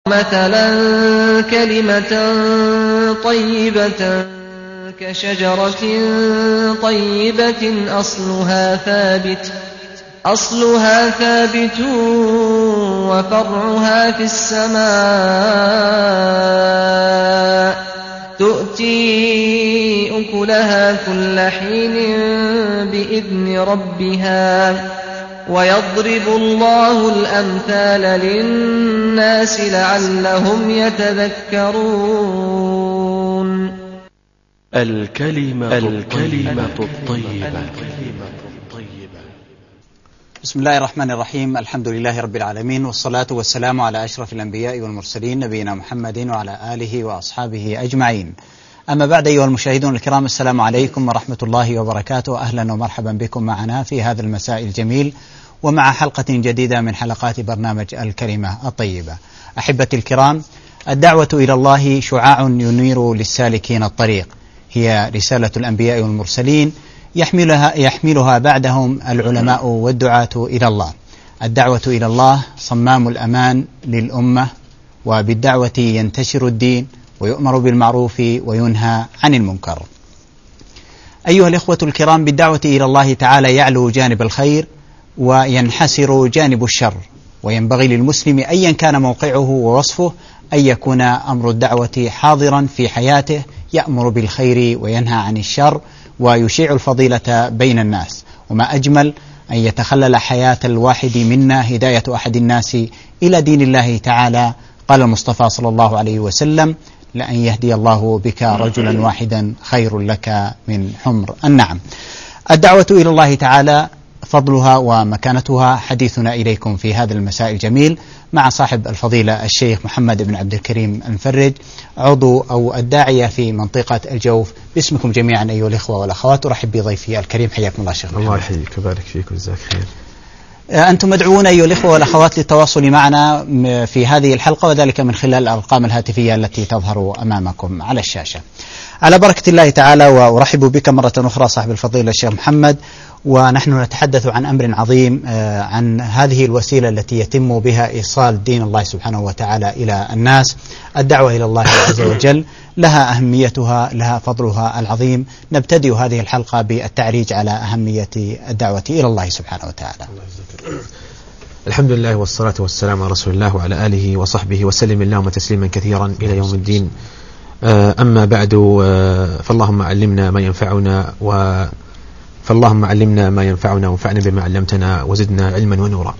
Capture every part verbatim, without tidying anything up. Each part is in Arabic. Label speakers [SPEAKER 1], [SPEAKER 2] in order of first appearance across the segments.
[SPEAKER 1] مثلا كلمة طيبة كشجرة طيبة أصلها ثابت أصلها ثابت وفرعها في السماء تؤتي أكلها كل حين بإذن ربها ويضرب الله الأمثال للناس لعلهم يتذكرون.
[SPEAKER 2] الكلمة, الكلمة الطيبة.
[SPEAKER 3] بسم الله الرحمن الرحيم. الحمد لله رب العالمين، والصلاة والسلام على أشرف الأنبياء والمرسلين نبينا محمد وعلى آله وأصحابه أجمعين. أما بعد، أيها المشاهدون الكرام، السلام عليكم ورحمة الله وبركاته. أهلا ومرحبا بكم معنا في هذا المساء الجميل ومع حلقة جديدة من حلقات برنامج الكلمة الطيبة. أحبتي الكرام، الدعوة إلى الله شعاع ينير للسالكين الطريق، هي رسالة الأنبياء والمرسلين يحملها, يحملها بعدهم العلماء والدعاة إلى الله. الدعوة إلى الله صمام الأمان للأمة، وبالدعوة ينتشر الدين ويؤمر بالمعروف وينهى عن المنكر. أيها الإخوة الكرام، بالدعوة إلى الله تعالى يعلو جانب الخير وينحسر جانب الشر، وينبغي للمسلم أيا كان موقعه ووصفه أن يكون أمر الدعوة حاضرا في حياته، يأمر بالخير وينهى عن الشر ويشيع الفضيلة بين الناس. وما أجمل أن يتخلل حياة الواحد منا هداية أحد الناس إلى دين الله تعالى. قال المصطفى صلى الله عليه وسلم: لأن يهدي الله بك رجلا واحدا خير لك من حمر النعم. الدعوة إلى الله تعالى فضلها ومكانتها حديثنا إليكم في هذا المساء الجميل مع صاحب الفضيلة الشيخ محمد بن عبد الكريم المفرج، عضو أو الداعية في منطقة الجوف. باسمكم جميعا أيها الإخوة والأخوات أرحب بضيفي الكريم. حياكم الله شيخ محمد.
[SPEAKER 4] الله يحييك ويبارك فيك وجزاك خير.
[SPEAKER 3] أنتم مدعوون أيها الإخوة والأخوات للتواصل معنا في هذه الحلقة، وذلك من خلال الأرقام الهاتفية التي تظهر أمامكم على الشاشة. على بركة الله تعالى، وأرحب بك مرة أخرى صاحب الفضيلة الشيخ محمد، ونحن نتحدث عن أمر عظيم، عن هذه الوسيلة التي يتم بها إيصال دين الله سبحانه وتعالى إلى الناس. الدعوة إلى الله عز وجل لها أهميتها، لها فضلها العظيم. نبتدئ هذه الحلقة بالتعريج على أهمية الدعوة إلى الله سبحانه وتعالى.
[SPEAKER 4] الحمد لله والصلاة والسلام على رسول الله وعلى آله وصحبه وسلم اللهم تسليما كثيرا إلى يوم الدين. أما بعد، فاللهم علمنا ما ينفعنا و فاللهم علمنا ما ينفعنا وانفعنا بما علمتنا وزدنا علما ونورا.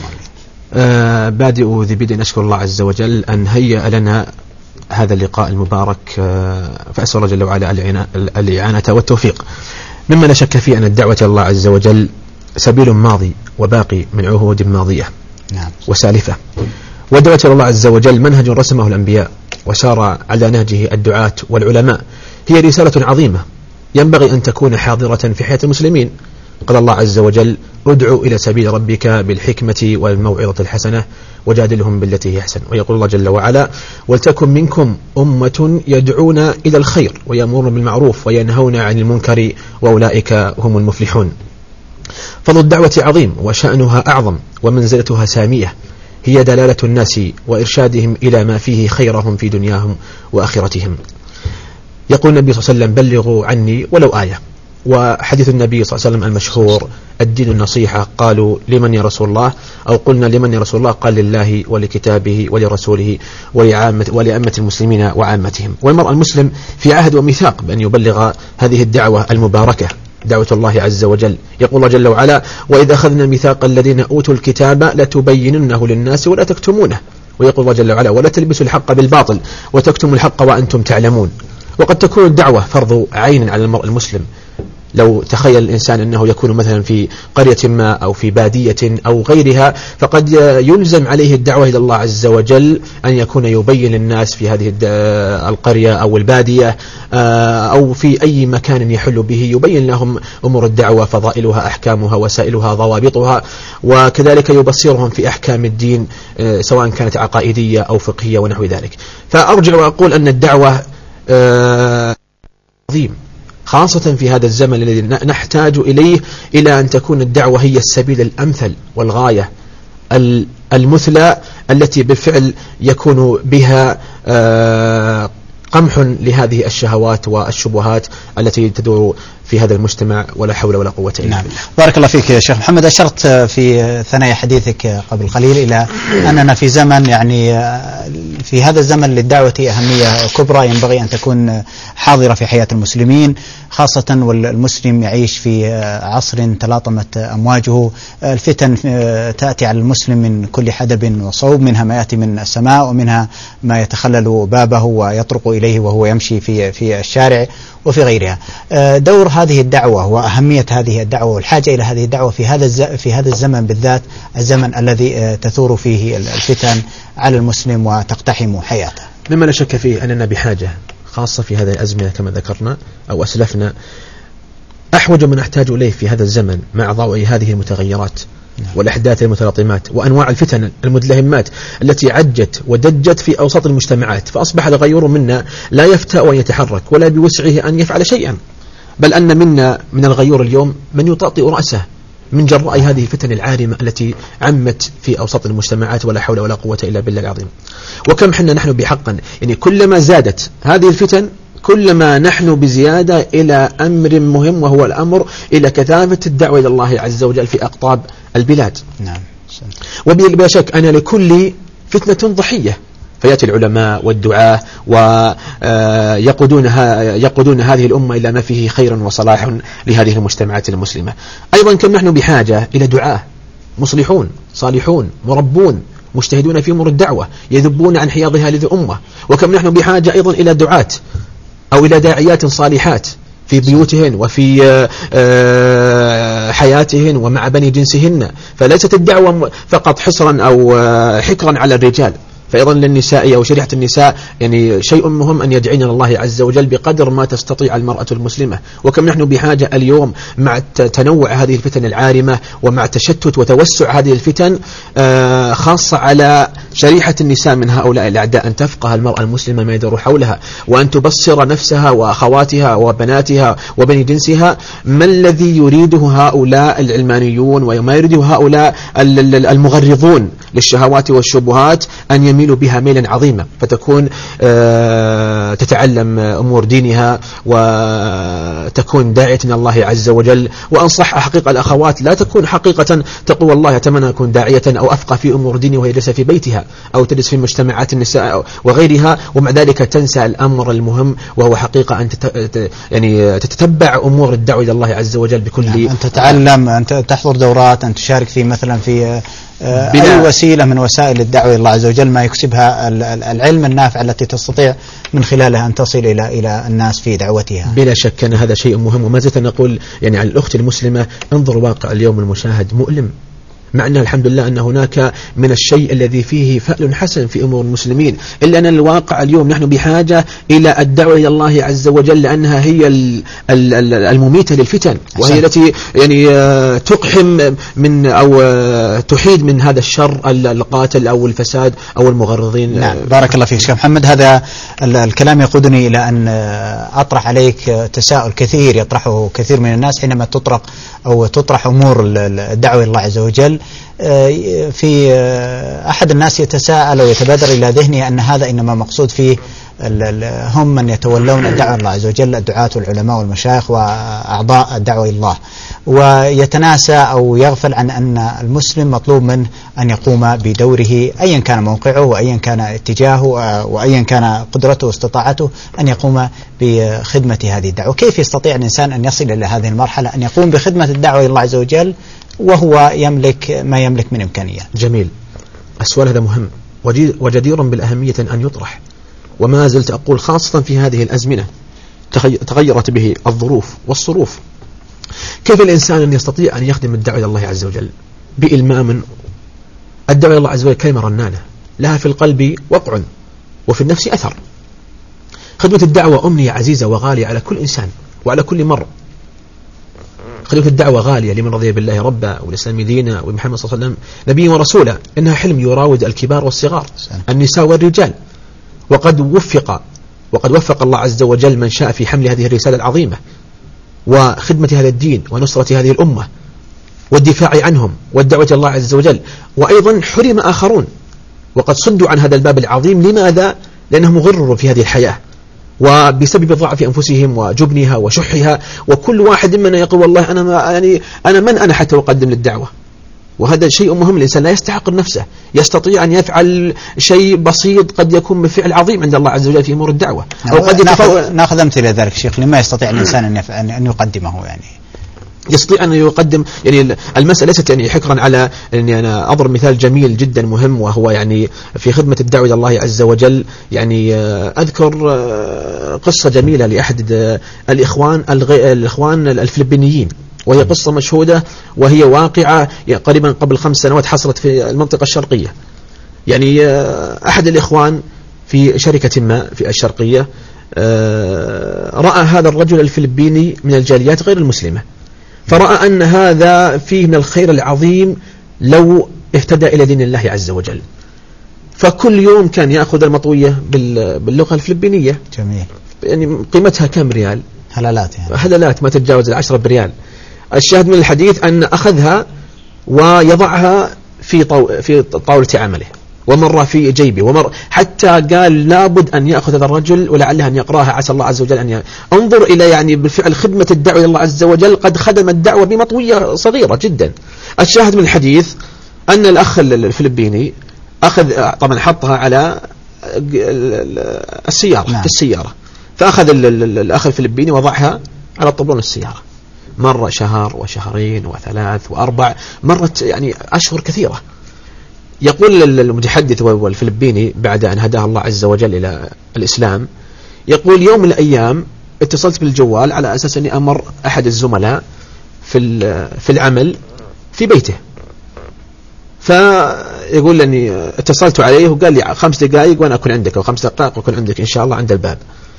[SPEAKER 4] آه بادئ ذي بدء أشكر الله عز وجل أن هيأ لنا هذا اللقاء المبارك، آه فأسأل الله جل وعلا الإعانة والتوفيق. مما لا شك فيه أن الدعوة إلى الله عز وجل سبيل ماضي وباقي من عهود ماضية
[SPEAKER 3] نعم.
[SPEAKER 4] وسالفة، والدعوة إلى الله عز وجل منهج رسمه الأنبياء وسار على نهجه الدعاة والعلماء. هي رسالة عظيمة ينبغي أن تكون حاضرة في حياة المسلمين. قال الله عز وجل: ادعو إلى سبيل ربك بالحكمة والموعظة الحسنة وجادلهم بالتي هي أحسن. ويقول الله جل وعلا: ولتكن منكم أمة يدعون إلى الخير ويأمرون بالمعروف وينهون عن المنكر وأولئك هم المفلحون. فضل الدعوة عظيم وشأنها أعظم ومنزلتها سامية، هي دلالة الناس وإرشادهم إلى ما فيه خيرهم في دنياهم وآخرتهم. يقول النبي صلى الله عليه وسلم: بلغوا عني ولو آية. وحديث النبي صلى الله عليه وسلم المشهور: الدين النصيحة. قالوا: لمن يا رسول الله؟ أو قلنا: لمن يا رسول الله؟ قال: لله ولكتابه ولرسوله ولعامة ولأمة المسلمين وعامتهم. والمرء المسلم في عهد وميثاق بأن يبلغ هذه الدعوة المباركة، دعوة الله عز وجل. يقول الله جل وعلا: وإذا أخذنا ميثاق الذين أوتوا الكتاب لتبيننه للناس ولا تكتمونه. ويقول الله جل وعلا: ولا تلبسوا الحق بالباطل وتكتموا الحق وأنتم تعلمون. وقد تكون الدعوة فرض عين على المرء المسلم. لو تخيل الإنسان أنه يكون مثلا في قرية ما أو في بادية أو غيرها، فقد يلزم عليه الدعوة إلى الله عز وجل أن يكون يبين للناس في هذه القرية أو البادية أو في أي مكان يحل به، يبين لهم أمور الدعوة، فضائلها، أحكامها، وسائلها، ضوابطها، وكذلك يبصرهم في أحكام الدين سواء كانت عقائدية أو فقهية ونحو ذلك. فأرجع وأقول أن الدعوة عظيم، خاصة في هذا الزمن الذي نحتاج إليه، إلى أن تكون الدعوة هي السبيل الأمثل والغاية المثلى التي بالفعل يكون بها قمح لهذه الشهوات والشبهات التي تدور في هذا المجتمع، ولا حول ولا قوة إلا
[SPEAKER 3] نعم.
[SPEAKER 4] بالله.
[SPEAKER 3] بارك الله فيك يا شيخ محمد. أشرت في ثنايا حديثك قبل قليل إلى أننا في زمن يعني في هذا الزمن للدعوة أهمية كبرى ينبغي أن تكون حاضرة في حياة المسلمين، خاصة والمسلم يعيش في عصر تلاطمت أمواجه، الفتن تأتي على المسلم من كل حدب وصوب، منها ما يأتي من السماء ومنها ما يتخلل بابه ويطرق إليه وهو يمشي في في الشارع وفي غيرها. دور هذه الدعوة وأهمية هذه الدعوة والحاجة إلى هذه الدعوة في هذا في هذا الزمن بالذات، الزمن الذي تثور فيه الفتن على المسلم وتقتحم حياته.
[SPEAKER 4] مما لا شك فيه أننا بحاجة خاصة في هذه الأزمنة كما ذكرنا أو أسلفنا، أحوج ما نحتاج إليه في هذا الزمن مع ضوء هذه المتغيرات والأحداث المتلاطمات وأنواع الفتن المدلهمات التي عجت ودجت في أوساط المجتمعات، فأصبح الغيور منا لا يفتأ وأن يتحرك ولا بوسعه أن يفعل شيئا، بل أن منا من الغيور اليوم من يطأطئ رأسه من جراء هذه الفتن العارمة التي عمت في أوساط المجتمعات، ولا حول ولا قوة إلا بالله العظيم. وكم حنا نحن بحقا يعني كلما زادت هذه الفتن كلما نحن بزيادة إلى أمر مهم، وهو الأمر إلى كثافة الدعوة إلى الله عز وجل في أقطاب البلاد.
[SPEAKER 3] نعم.
[SPEAKER 4] وبلا شك أن لكل فتنة ضحية، فيأتي العلماء والدعاة ويقودون يقودون هذه الأمة إلى ما فيه خير وصلاح لهذه المجتمعات المسلمة. أيضا كم نحن بحاجة إلى دعاة مصلحون صالحون مربون مجتهدون في أمور الدعوة يذبون عن حياض هذه الأمة، وكم نحن بحاجة أيضا إلى دعاة أو إلى داعيات صالحات في بيوتهن وفي حياتهن ومع بني جنسهن، فليست الدعوة فقط حصرا أو حكرا على الرجال، فأيضا للنساء أو شريحة النساء يعني شيء مهم أن يدعين الله عز وجل بقدر ما تستطيع المرأة المسلمة. وكم نحن بحاجة اليوم مع تنوع هذه الفتن العارمة ومع تشتت وتوسع هذه الفتن خاصة على شريحة النساء من هؤلاء الأعداء أن تفقه المرأة المسلمة ما يدور حولها، وأن تبصر نفسها وأخواتها وبناتها وبني جنسها ما الذي يريده هؤلاء العلمانيون وما يريده هؤلاء المغرضون للشهوات والشبهات، أن يميلوا بها ميلا عظيما، فتكون تتعلم أمور دينها وتكون داعية من الله عز وجل. وأنصح حقيقة الأخوات لا تكون حقيقة تقول والله أتمنى أكون داعية أو أفقه في أمور ديني وهي جالسة في بيتها أو تجلس في مجتمعات النساء وغيرها، ومع ذلك تنسى الأمر المهم وهو حقيقة أن تت... يعني تتتبع أمور الدعوة إلى الله عز وجل بكل
[SPEAKER 3] يعني أن تتعلم، أن تحضر دورات، أن تشارك في مثلا في أي وسيلة من وسائل الدعوة إلى الله عز وجل ما يكسبها العلم النافع التي تستطيع من خلالها أن تصل إلى إلى الناس في دعوتها.
[SPEAKER 4] بلا شك أن هذا شيء مهم. وما زلت نقول يعني على الأخت المسلمة انظر واقع اليوم المشاهد مؤلم، مع أن الحمد لله أن هناك من الشيء الذي فيه فأل حسن في أمور المسلمين، إلا أن الواقع اليوم نحن بحاجة إلى الدعوة إلى الله عز وجل، لأنها هي المميتة للفتن، وهي التي يعني تقحم من أو تحيد من هذا الشر القاتل أو الفساد أو المغرضين.
[SPEAKER 3] نعم. بارك الله فيك شيخ محمد. هذا الكلام يقودني إلى أن أطرح عليك تساؤل كثير يطرحه كثير من الناس حينما تطرق أو تطرح أمور الدعوة إلى الله عز وجل. في أحد الناس يتساءل ويتبادر إلى ذهنه أن هذا إنما مقصود فيه هم من يتولون الدعوة إلى الله عز وجل، الدعاة والعلماء والمشايخ وأعضاء الدعوة إلى الله، ويتناسى أو يغفل عن أن المسلم مطلوب منه أن يقوم بدوره أيا كان موقعه وأيا كان اتجاهه وأيا كان قدرته واستطاعته، أن يقوم بخدمة هذه الدعوة. كيف يستطيع الإنسان أن يصل إلى هذه المرحلة أن يقوم بخدمة الدعوة إلى الله عز وجل وهو يملك ما يملك من إمكانيات؟
[SPEAKER 4] جميل. السؤال هذا مهم وجدير بالأهمية أن يطرح، وما زلت أقول خاصة في هذه الأزمنة تغيرت به الظروف والصروف. كيف الإنسان أن يستطيع أن يخدم الدعوة إلى الله عز وجل بإلمام؟ الدعوة إلى الله عز وجل كلمة رنانة لها في القلب وقع وفي النفس أثر. خدمة الدعوة أمنية عزيزة وغالية على كل إنسان وعلى كل مر. خدمة الدعوة غالية لمن رضي بالله ربا والإسلام دينا ومحمد صلى الله عليه وسلم نبيا ورسولا، إنها حلم يراود الكبار والصغار النساء والرجال. وقد وفق وقد وفق الله عز وجل من شاء في حمل هذه الرسالة العظيمة وخدمة هذا الدين ونصرة هذه الأمة والدفاع عنهم والدعوة إلى الله عز وجل. وأيضا حرم آخرون وقد صدوا عن هذا الباب العظيم. لماذا؟ لأنهم غرروا في هذه الحياة وبسبب ضعف أنفسهم وجبنها وشحها، وكل واحد منا يقول والله أنا ما يعني أنا من أنا حتى أقدم للدعوة. وهذا شيء مهم. الإنسان لا يستحقر نفسه، يستطيع أن يفعل شيء بسيط قد يكون بفعل عظيم عند الله عز وجل في أمور الدعوة.
[SPEAKER 3] أو قد ناخذ, ناخذ أمثلة ذلك شيخ. لما يستطيع الإنسان أن أن يقدمه؟ يعني
[SPEAKER 4] يستطيع أن يقدم. يعني المسألة ليست يعني حكرا على أني أنا أضرب مثال جميل جدا مهم، وهو يعني في خدمة الدعوة إلى الله عز وجل. يعني أذكر قصة جميلة لأحد الإخوان الإخوان الفلبينيين، وهي قصة مشهودة وهي واقعة قريبا قبل خمس سنوات حصلت في المنطقة الشرقية. يعني أحد الإخوان في شركة ما في الشرقية رأى هذا الرجل الفلبيني من الجاليات غير المسلمة، فرأى أن هذا فيه من الخير العظيم لو اهتدى إلى دين الله عز وجل. فكل يوم كان يأخذ المطوية باللغة الفلبينية.
[SPEAKER 3] جميل.
[SPEAKER 4] يعني قيمتها كم ريال؟
[SPEAKER 3] هلالات يعني.
[SPEAKER 4] هلالات ما تتجاوز العشرة بريال. الشاهد من الحديث أن أخذها ويضعها في طو... في طاولة عمله، ومر في جيبه، ومر حتى قال لابد أن يأخذ هذا الرجل ولعله أن يقراها، عسى الله عز وجل أن ي... انظر إلى يعني بالفعل خدمة الدعوة إلى الله عز وجل، قد خدم الدعوة بمطوية صغيرة جدا. الشاهد من الحديث أن الأخ الفلبيني أخذ طبعا حطها على السيارة. نعم. في السيارة، فأخذ الأخ الفلبيني وضعها على طبلون السيارة. مر شهر وشهرين وثلاث وأربع، مرت يعني أشهر كثيرة. يقول المتحدث والفلبيني بعد أن هداه الله عز وجل إلى الإسلام، يقول يوم من الأيام اتصلت بالجوال على أساس أني أمر أحد الزملاء في في العمل في بيته، فيقول أني اتصلت عليه وقال لي خمس دقائق وأنا أكون عندك، أو خمس دقائق وأكون عندك إن شاء الله عند الباب.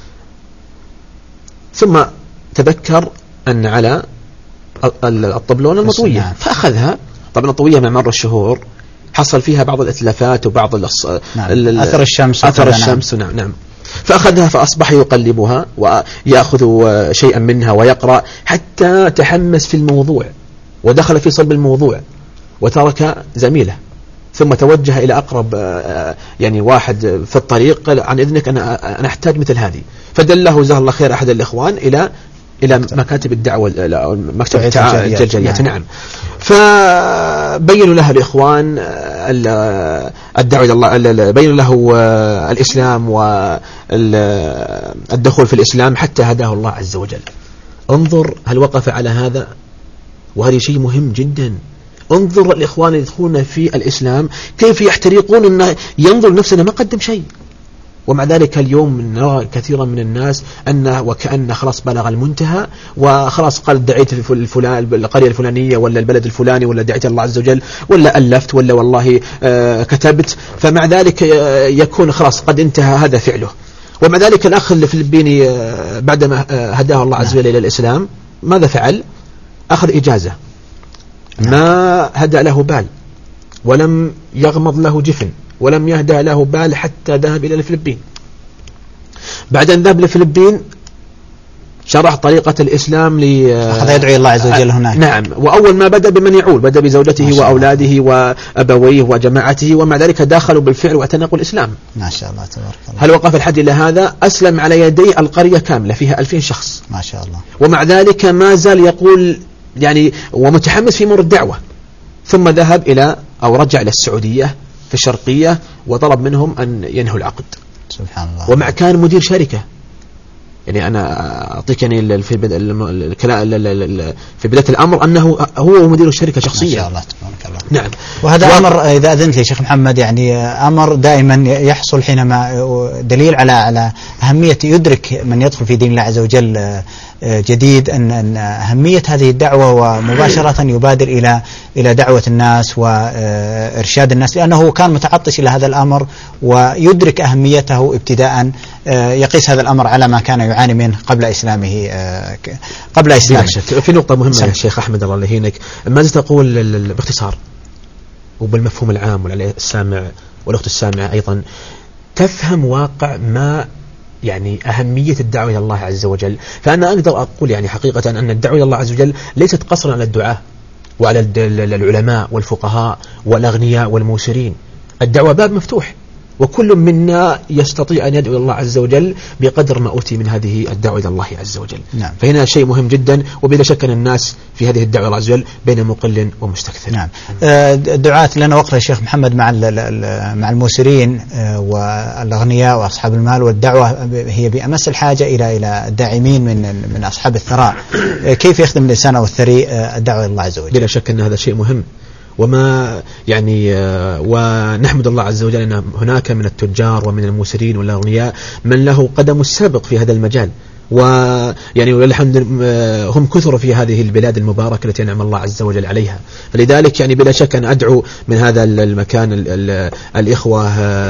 [SPEAKER 4] ثم تذكر أن على الطبلون المطوية فأخذها. طبعا الطوية مع مر الشهور حصل فيها بعض الإتلافات وبعض الأص...
[SPEAKER 3] نعم. أثر الشمس
[SPEAKER 4] أثر الشمس نعم. نعم فأخذها فأصبح يقلبها ويأخذ شيئا منها ويقرأ حتى تحمس في الموضوع ودخل في صلب الموضوع وترك زميله، ثم توجه إلى أقرب يعني واحد في الطريق قال عن إذنك أنا أنا أحتاج مثل هذه، فدله جزاه الله خير أحد الإخوان إلى إلى مكاتب الدعوة أو مكتب الجاليات. نعم. نعم. فبينوا له الإخوان الدعوة إلى الله، بينوا له الإسلام والدخول في الإسلام حتى هداه الله عز وجل. انظر هل وقف على هذا، وهذا شيء مهم جدا. انظر الإخوان يدخلون في الإسلام كيف يحترقون، إنه ينظر نفسنا ما قدم شيء، ومع ذلك اليوم نرى كثيرا من الناس أنه وكأن خلاص بلغ المنتهى وخلاص قال دعيت الفلان القرية الفلانية ولا البلد الفلاني ولا دعيت الله عز وجل ولا ألفت ولا والله آه كتبت، فمع ذلك يكون خلاص قد انتهى هذا فعله. ومع ذلك الأخ الفلبيني آه بعدما آه هداه الله عز وجل إلى الإسلام ماذا فعل؟ أخذ إجازة، ما هدى له بال ولم يغمض له جفن ولم يهدى له بال حتى ذهب إلى الفلبين. بعد أن ذهب للفلبين شرح طريقة الإسلام ل
[SPEAKER 3] أخذ يدعو الله عز وجل هناك.
[SPEAKER 4] نعم. وأول ما بدأ بمن يعول، بدأ بزوجته وأولاده وأبويه وجماعته، ومع ذلك داخلوا بالفعل واعتنقوا الإسلام.
[SPEAKER 3] ما شاء الله تبارك الله.
[SPEAKER 4] هل وقف الحد إلى هذا؟ أسلم على يدي القرية كاملة فيها ألفين شخص.
[SPEAKER 3] ما شاء الله.
[SPEAKER 4] ومع ذلك ما زال يقول يعني ومتحمس في أمور الدعوة. ثم ذهب إلى أو رجع إلى السعودية في الشرقية وطلب منهم أن ينهوا العقد.
[SPEAKER 3] سبحان الله.
[SPEAKER 4] ومع كان مدير شركة. يعني أنا أعطيك يعني في بداية في بداية الأمر أنه هو مدير الشركة شخصيا.
[SPEAKER 3] ما شاء الله تبارك الله.
[SPEAKER 4] نعم.
[SPEAKER 3] وهذا و... أمر إذا أذنت لي شيخ محمد يعني أمر دائما يحصل حينما دليل على على أهمية يدرك من يدخل في دين الله عز وجل جديد أن أهمية هذه الدعوة، ومباشرة يبادر إلى إلى دعوة الناس وإرشاد الناس، لأنه كان متعطش إلى هذا الأمر ويدرك أهميته ابتداء، يقيس هذا الأمر على ما كان يعاني منه قبل إسلامه قبل إسلامه.
[SPEAKER 4] في نقطة مهمة يا شيخ أحمد الله يهينك، ماذا تقول باختصار وبالمفهوم العام ولعليه السامع والأخت السامعة أيضا تفهم واقع ما يعني أهمية الدعوة إلى الله عز وجل؟ فأنا أقدر أقول يعني حقيقة أن الدعوة إلى الله عز وجل ليست قصرا على الدعاء وعلى العلماء والفقهاء والأغنياء والموسرين. الدعوة باب مفتوح، وكل منا يستطيع أن يدعو الله عز وجل بقدر ما أوتي من هذه الدعوة إلى الله عز وجل.
[SPEAKER 3] نعم.
[SPEAKER 4] فهنا شيء مهم جدا، وبلا شك أن الناس في هذه الدعوة الله عز وجل بين مقل ومستكثر.
[SPEAKER 3] نعم. الدعاة لنا وقفة الشيخ محمد مع مع الموسرين والأغنياء وأصحاب المال، والدعوة هي بأمس الحاجة إلى إلى الداعمين من من أصحاب الثراء. كيف يخدم الإنسان أو الثري الدعوة إلى الله عز وجل؟
[SPEAKER 4] بلا شك أن هذا شيء مهم، وما يعني ونحمد الله عز وجل أن هناك من التجار ومن الموسرين والأغنياء من له قدم السابق في هذا المجال، ويعني والحمد هم كثر في هذه البلاد المباركة التي أنعم الله عز وجل عليها. فلذلك يعني بلا شك أن أدعو من هذا المكان ال ال الإخوة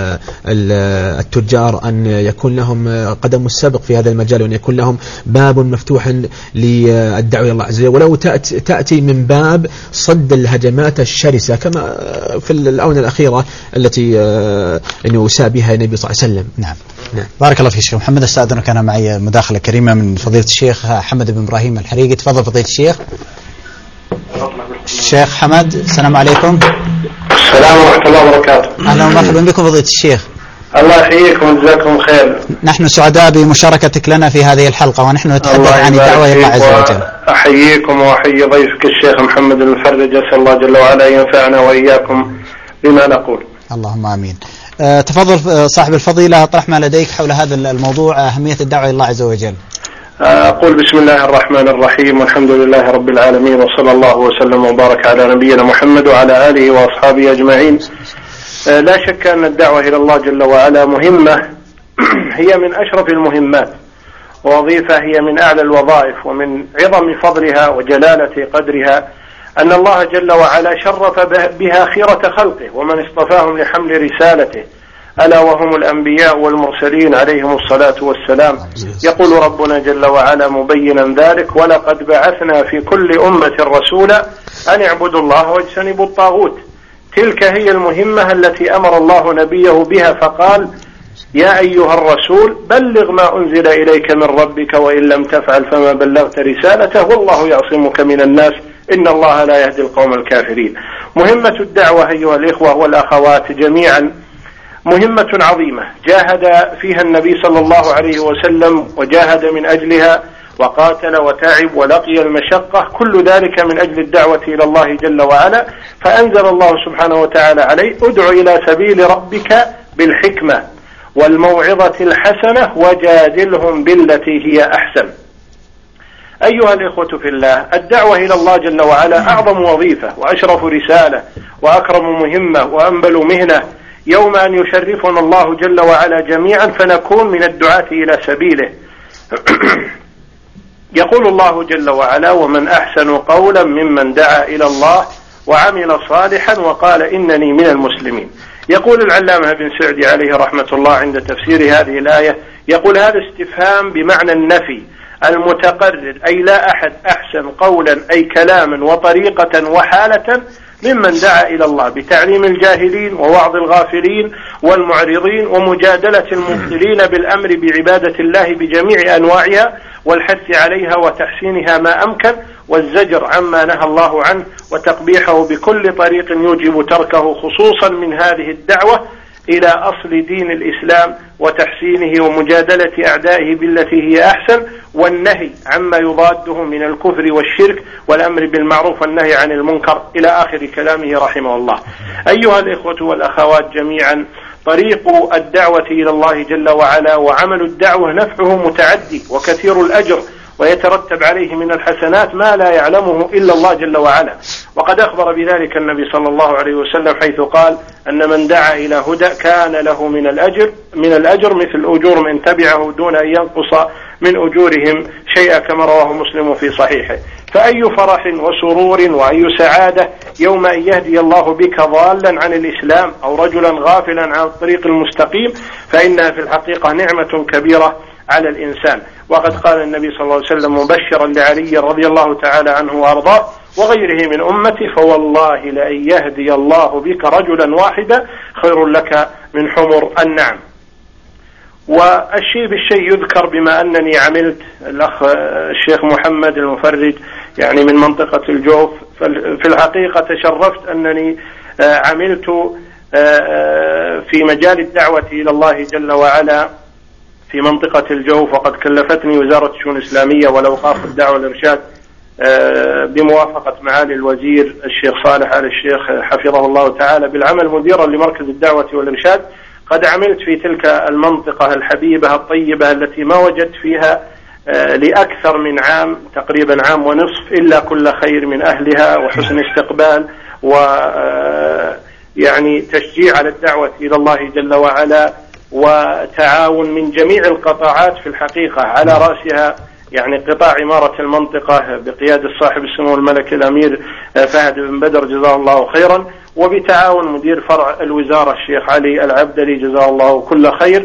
[SPEAKER 4] التجار أن يكون لهم قدم السابق في هذا المجال، وأن يكون لهم باب مفتوح للدعوة إلى الله عز وجل، ولو تأتي من باب صد الهجمات الشرسة كما في الآونة الأخيرة التي أنه أساء بها النبي صلى الله عليه وسلم.
[SPEAKER 3] نعم. نعم. بارك الله فيك شيخ محمد. استأذنك أنا معي مداخلة كريمة من فضيلة الشيخ حمد بن إبراهيم الحريقي. تفضل فضيلة الشيخ. الشيخ حمد، السلام عليكم.
[SPEAKER 5] السلام ورحمة الله وبركاته.
[SPEAKER 3] أهلا ومرحبا بكم فضيلة الشيخ.
[SPEAKER 5] الله يحييكم وجزاكم خير.
[SPEAKER 3] نحن سعداء بمشاركتك لنا في هذه الحلقة، ونحن نتحدث عن الدعوة إلى الله عز وجل.
[SPEAKER 5] أحييكم وأحيي ضيفك الشيخ محمد المفرج، أسأل الله جل وعلا ينفعنا وإياكم بما نقول.
[SPEAKER 3] اللهم آمين. أه تفضل صاحب الفضيلة، اطرح ما لديك حول هذا الموضوع، أهمية الدعوة إلى الله عز وجل.
[SPEAKER 5] أقول بسم الله الرحمن الرحيم، والحمد لله رب العالمين، وصلى الله وسلم وبارك على نبينا محمد وعلى آله وأصحابه أجمعين. لا شك أن الدعوة إلى الله جل وعلا مهمة، هي من أشرف المهمات، ووظيفة هي من أعلى الوظائف، ومن عظم فضلها وجلالة قدرها أن الله جل وعلا شرف بها خيرة خلقه ومن اصطفاهم لحمل رسالته، ألا وهم الأنبياء والمرسلين عليهم الصلاة والسلام. يقول ربنا جل وعلا مبينا ذلك: ولقد بعثنا في كل أمة رسولا أن اعبدوا الله واجتنبوا الطاغوت. تلك هي المهمة التي أمر الله نبيه بها، فقال: يا أيها الرسول بلغ ما أنزل إليك من ربك وإن لم تفعل فما بلغت رسالته والله يعصمك من الناس إن الله لا يهدي القوم الكافرين. مهمة الدعوة أيها الإخوة والأخوات جميعا مهمة عظيمة، جاهد فيها النبي صلى الله عليه وسلم وجاهد من أجلها وقاتل وتعب ولقي المشقة، كل ذلك من أجل الدعوة إلى الله جل وعلا. فأنزل الله سبحانه وتعالى عليه: ادع إلى سبيل ربك بالحكمة والموعظة الحسنة وجادلهم بالتي هي أحسن. أيها الإخوة في الله، الدعوة إلى الله جل وعلا أعظم وظيفة وأشرف رسالة وأكرم مهمة وأنبل مهنة، يوم أن يشرفنا الله جل وعلا جميعا فنكون من الدعاة إلى سبيله. يقول الله جل وعلا: ومن أحسن قولا ممن دعا إلى الله وعمل صالحا وقال إنني من المسلمين. يقول العلامة بن سعدي عليه رحمة الله عند تفسير هذه الآية، يقول: هذا استفهام بمعنى النفي المتقرر، أي لا أحد أحسن قولا أي كلاما وطريقة وحالة ممن دعا إلى الله بتعليم الجاهلين ووعظ الغافلين والمعرضين ومجادلة المبطلين بالأمر بعبادة الله بجميع أنواعها والحث عليها وتحسينها ما أمكن والزجر عما نهى الله عنه وتقبيحه بكل طريق يوجب تركه، خصوصا من هذه الدعوة إلى أصل دين الإسلام وتحسينه ومجادلة أعدائه بالتي هي أحسن، والنهي عما يضاده من الكفر والشرك والأمر بالمعروف والنهي عن المنكر، إلى آخر كلامه رحمه الله. أيها الإخوة والأخوات جميعا، طريق الدعوة إلى الله جل وعلا وعمل الدعوة نفعه متعدي وكثير الأجر، ويترتب عليه من الحسنات ما لا يعلمه إلا الله جل وعلا. وقد أخبر بذلك النبي صلى الله عليه وسلم حيث قال: أن من دعا إلى هدى كان له من الأجر من الأجر مثل أجور من تبعه دون أن ينقص من أجورهم شيئا، كما رواه مسلم في صحيحه. فأي فرح وسرور وأي سعادة يوم أن يهدي الله بك ضالا عن الإسلام أو رجلا غافلا عن الطريق المستقيم، فإنها في الحقيقة نعمة كبيرة على الإنسان. وقد قال النبي صلى الله عليه وسلم مبشرا لعلي رضي الله تعالى عنه وأرضاه وغيره من أمتي: فوالله لأن يهدي الله بك رجلا واحدا خير لك من حمر النعم. والشيء بالشيء يذكر، بما أنني عملت الأخ الشيخ محمد المفرج يعني من منطقة الجوف، في الحقيقة تشرفت أنني عملت في مجال الدعوة إلى الله جل وعلا في منطقة الجوف، وقد كلفتني وزارة الشؤون الإسلامية والأوقاف والدعوة والإرشاد بموافقة معالي الوزير الشيخ صالح آل الشيخ حفظه الله تعالى بالعمل مديرا لمركز الدعوة والإرشاد. قد عملت في تلك المنطقة الحبيبة الطيبة التي ما وجدت فيها لأكثر من عام، تقريبا عام ونصف، إلا كل خير من أهلها وحسن استقبال و يعني تشجيع على الدعوة إلى الله جل وعلا، وتعاون من جميع القطاعات في الحقيقة، على رأسها يعني قطاع عمارة المنطقة بقيادة صاحب السمو الملك الأمير فهد بن بدر جزاه الله خيرا، وبتعاون مدير فرع الوزارة الشيخ علي العبدلي جزاه الله كل خير.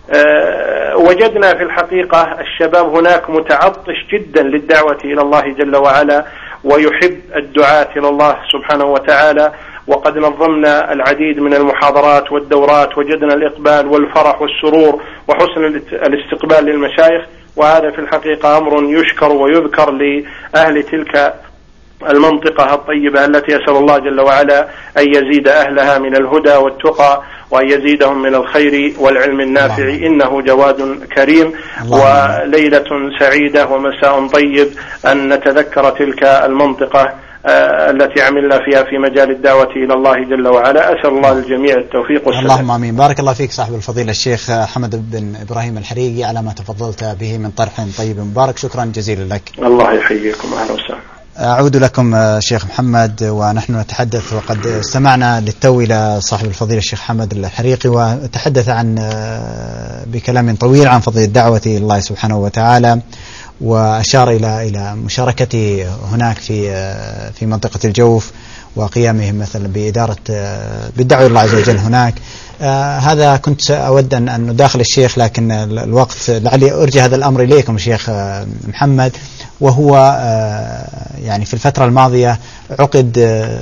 [SPEAKER 5] أه وجدنا في الحقيقة الشباب هناك متعطش جدا للدعوة إلى الله جل وعلا، ويحب الدعاة إلى الله سبحانه وتعالى. وقد نظمنا العديد من المحاضرات والدورات، وجدنا الإقبال والفرح والسرور وحسن الاستقبال للمشايخ، وهذا في الحقيقة أمر يشكر ويذكر لأهل تلك المنطقة الطيبة التي يسأل الله جل وعلا أن يزيد أهلها من الهدى والتقى، وأن يزيدهم من الخير والعلم النافع، إنه جواد كريم. وليلة سعيدة ومساء طيب أن نتذكر تلك المنطقة التي عملنا فيها في مجال الدعوة إلى الله جل وعلا. أسأل الله للجميع التوفيق والسلام.
[SPEAKER 3] اللهم آمين. بارك الله فيك صاحب الفضيلة الشيخ حمد بن إبراهيم الحريقي على ما تفضلت به من طرح طيب مبارك، شكرا جزيلا لك.
[SPEAKER 5] الله يحييكم، أهلا وسهلا.
[SPEAKER 3] أعود لكم شيخ محمد، ونحن نتحدث وقد استمعنا للتو إلى صاحب الفضيلة الشيخ حمد الحريقي، وتحدث عن بكلام طويل عن فضل الدعوة إلى الله سبحانه وتعالى، وأشار إلى إلى مشاركته هناك في في منطقة الجوف، وقيامه مثلا بإدارة بالدعوة إلى الله عز وجل هناك. آه هذا كنت أود أن أن نداخل الشيخ، لكن الوقت لعلي أرجع هذا الأمر إليكم الشيخ آه محمد. وهو آه يعني في الفترة الماضية عقد آه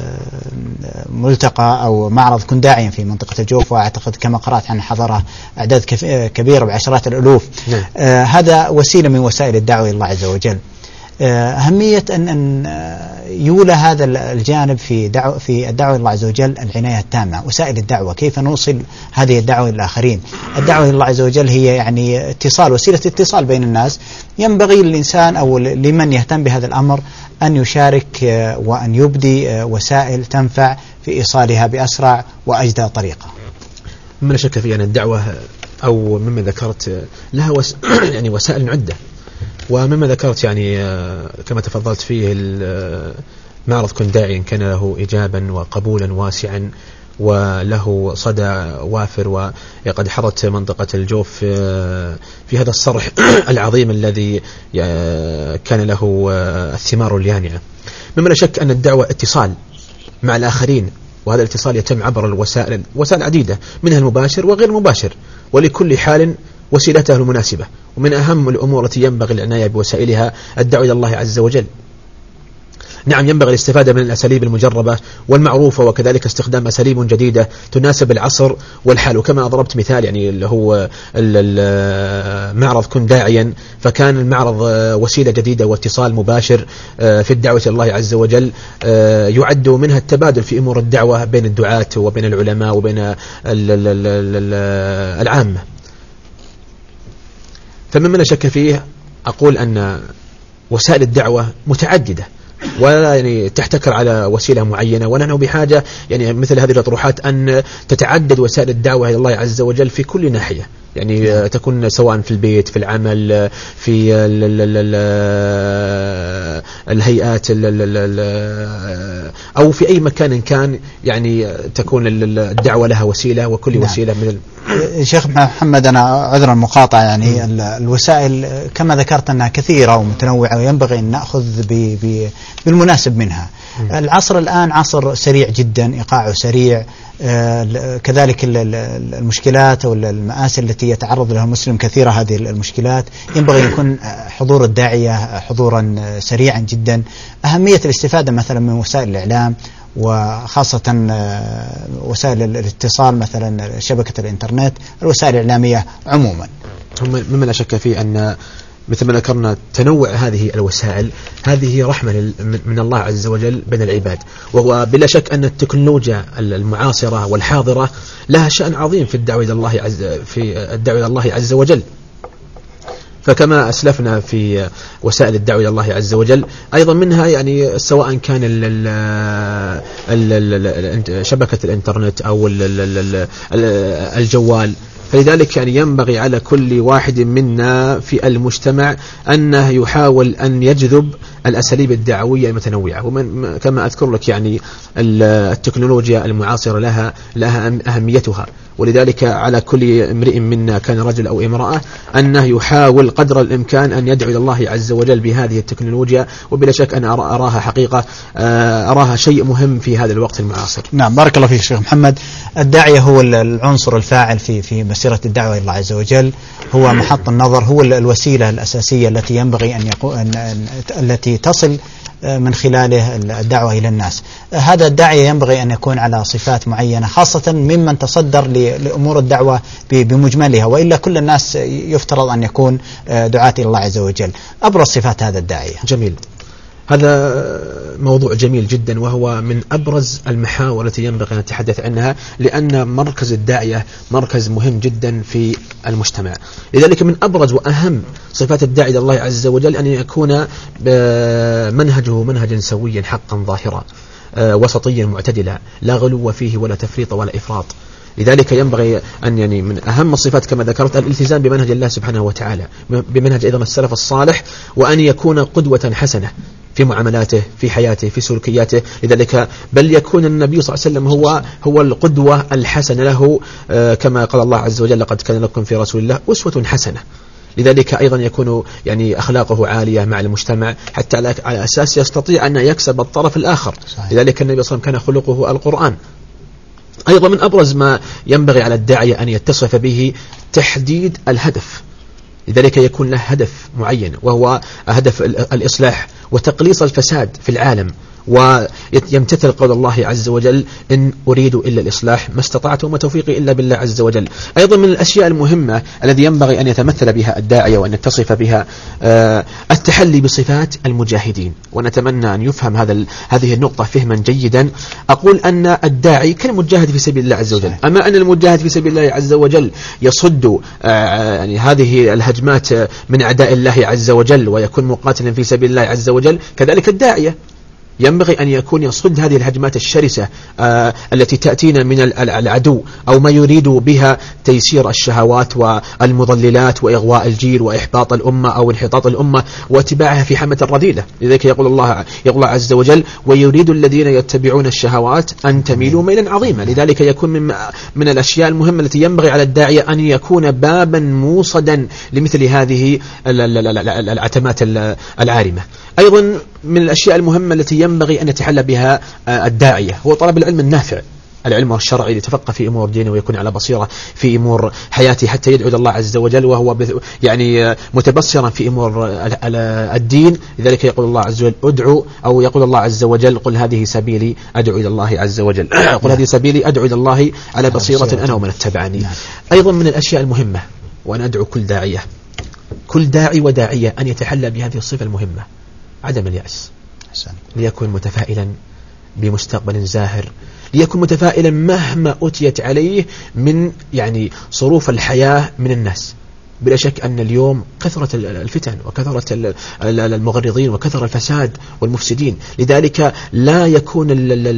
[SPEAKER 3] ملتقى أو معرض كن داعيا في منطقة الجوف، وأعتقد كما قرأت عن حضره أعداد كبيرة بعشرات الألوف. آه هذا وسيلة من وسائل الدعوة إلى الله عز وجل. أهمية أن أن يولى هذا الجانب في دعوة في الدعوة إلى الله عز وجل العناية التامة، وسائل الدعوة كيف نوصل هذه الدعوة للآخرين. الدعوة إلى الله عز وجل هي يعني اتصال، وسيلة اتصال بين الناس. ينبغي للإنسان أو لمن يهتم بهذا الأمر أن يشارك وأن يبدي وسائل تنفع في إيصالها بأسرع وأجدى طريقة.
[SPEAKER 4] مما لا شك في أن الدعوة أو مما ذكرت لها وس... يعني وسائل عدة، ومما ذكرت يعني كما تفضلت فيه معرض كن داعيا كان له إجابا وقبولا واسعا وله صدى وافر، وقد حضرت منطقة الجوف في هذا الصرح العظيم الذي كان له الثمار اليانعة. مما لا شك أن الدعوة اتصال مع الآخرين، وهذا الاتصال يتم عبر الوسائل وسائل عديدة، منها المباشر وغير المباشر، ولكل حال وسيلته المناسبة. ومن أهم الأمور التي ينبغي العناية بوسائلها الدعوة إلى الله عز وجل. نعم، ينبغي الاستفادة من الأساليب المجربة والمعروفة، وكذلك استخدام أساليب جديدة تناسب العصر والحال. وكما ضربت مثال يعني اللي هو المعرض كن داعيا، فكان المعرض وسيلة جديدة واتصال مباشر في الدعوة إلى الله عز وجل، يعد منها التبادل في أمور الدعوة بين الدعاة وبين العلماء وبين العامة. فمما لا شك فيه أقول أن وسائل الدعوة متعددة، ولا يعني تحتكر على وسيلة معينة، ونحن بحاجة يعني مثل هذه الأطروحات أن تتعدد وسائل الدعوة إلى الله عز وجل في كل ناحية، يعني تكون سواء في البيت، في العمل، في الهيئات، أو في أي مكان كان، يعني تكون الدعوة لها وسيلة، وكل وسيلة من
[SPEAKER 3] شيخ محمد. أنا عذرا المقاطعة، يعني الوسائل كما ذكرت أنها كثيرة ومتنوعة، وينبغي أن نأخذ بالمناسب منها. العصر الآن عصر سريع جدا، إيقاعه سريع، آه كذلك المشكلات والمآسي التي يتعرض لها المسلم كثيرة. هذه المشكلات ينبغي أن يكون حضور الداعية حضورا سريعا جدا. أهمية الاستفادة مثلا من وسائل الإعلام، وخاصة وسائل الاتصال مثلا شبكة الإنترنت، الوسائل الإعلامية عموما.
[SPEAKER 4] مما لا شك فيه أن مثل ما ذكرنا تنوع هذه الوسائل، هذه رحمة من الله عز وجل بين العباد. وهو بلا شك أن التكنولوجيا المعاصرة والحاضرة لها شأن عظيم في الدعوة إلى الله عز في الدعوة إلى الله عز وجل. فكما أسلفنا في وسائل الدعوة إلى الله عز وجل أيضا منها يعني سواء كان ال ال ال شبكة الإنترنت أو ال ال الجوال. فلذلك يعني ينبغي على كل واحد منا في المجتمع أنه يحاول أن يجذب الأساليب الدعوية المتنوعة. ومن كما أذكر لك يعني التكنولوجيا المعاصرة لها لها أهميتها، ولذلك على كل امرئ منا كان رجل أو امرأة أنه يحاول قدر الإمكان أن يدعو إلى الله عز وجل بهذه التكنولوجيا. وبلا شك أنا أراها حقيقة أراها شيء مهم في هذا الوقت المعاصر.
[SPEAKER 3] نعم، بارك الله فيك شيخ محمد. الداعية هو العنصر الفاعل في في مسيرة الدعوة إلى الله عز وجل، هو محط النظر، هو الوسيلة الأساسية التي ينبغي أن يكون التي تصل من خلاله الدعوة إلى الناس. هذا الداعية ينبغي أن يكون على صفات معينة، خاصة ممن تصدر لأمور الدعوة بمجملها، وإلا كل الناس يفترض أن يكون دعاة إلى الله عز وجل. أبرز صفات هذا الداعية.
[SPEAKER 4] جميل، هذا موضوع جميل جدا، وهو من أبرز المحاور التي ينبغي أن نتحدث عنها، لأن مركز الداعية مركز مهم جدا في المجتمع. لذلك من أبرز وأهم صفات الداعي إلى الله عز وجل أن يكون منهجه منهجا سويا حقا ظاهرا وسطيا معتدلا، لا غلو فيه ولا تفريط ولا إفراط. لذلك ينبغي أن يعني من أهم الصفات كما ذكرت الالتزام بمنهج الله سبحانه وتعالى، بمنهج أيضا السلف الصالح، وأن يكون قدوة حسنة في معاملاته، في حياته، في سلوكياته. لذلك بل يكون النبي صلى الله عليه وسلم هو هو القدوة الحسنة له، كما قال الله عز وجل لقد كان لكم في رسول الله أسوة حسنة. لذلك أيضا يكون يعني أخلاقه عالية مع المجتمع، حتى على أساس يستطيع أن يكسب الطرف الآخر. صحيح. لذلك النبي صلى الله عليه وسلم كان خلقه القرآن. أيضا من أبرز ما ينبغي على الداعية أن يتصف به تحديد الهدف. لذلك يكون له هدف معين، وهو هدف الإصلاح وتقليص الفساد في العالم، ويمتثل قول الله عز وجل إن أريد إلا الإصلاح ما استطعت وما توفيقي إلا بالله عز وجل. أيضا من الأشياء المهمة الذي ينبغي أن يتمثل بها الداعية وأن يتصف بها التحلي بصفات المجاهدين، ونتمنى أن يفهم هذا هذه النقطة فهما جيدا. أقول أن الداعي كالمجاهد في سبيل الله عز وجل، أما أن المجاهد في سبيل الله عز وجل يصد يعني هذه الهجمات من أعداء الله عز وجل ويكون مقاتلا في سبيل الله عز وجل، كذلك الداعية ينبغي أن يكون يصد هذه الهجمات الشرسة آه التي تأتينا من العدو، أو ما يريد بها تيسير الشهوات والمضللات وإغواء الجيل وإحباط الأمة أو انحطاط الأمة واتباعها في حمة الرذيلة. لذلك يقول الله يقول الله عز وجل ويريد الذين يتبعون الشهوات أن تميلوا ميلا عظيما. لذلك يكون من, من الأشياء المهمة التي ينبغي على الداعية أن يكون بابا موصدا لمثل هذه العتمات العارمة. أيضا من الأشياء المهمة التي ينبغي أن يتحلى بها الداعية هو طلب العلم النافع، العلم الشرعي، ليتفقه في أمور دينه ويكون على بصيرة في أمور حياته حتى يدعو إلى الله عز وجل وهو يعني متبصرا في أمور الدين. لذلك يقول الله عز وجل ادعو، أو يقول الله عز وجل قل هذه سبيلي أدعو إلى الله عز وجل قل هذه سبيلي أدعو إلى الله على بصيرة أنا ومن اتبعني. أيضا من الأشياء المهمة، وأنا أدعو كل داعية كل داعي وداعية أن يتحلى بهذه الصفة المهمة، عدم اليأس، ليكون متفائلا بمستقبل زاهر، ليكن متفائلا مهما أتيت عليه من يعني صروف الحياة من الناس. بلا شك أن اليوم كثرة الفتن وكثرة المغرضين وكثرة الفساد والمفسدين، لذلك لا يكون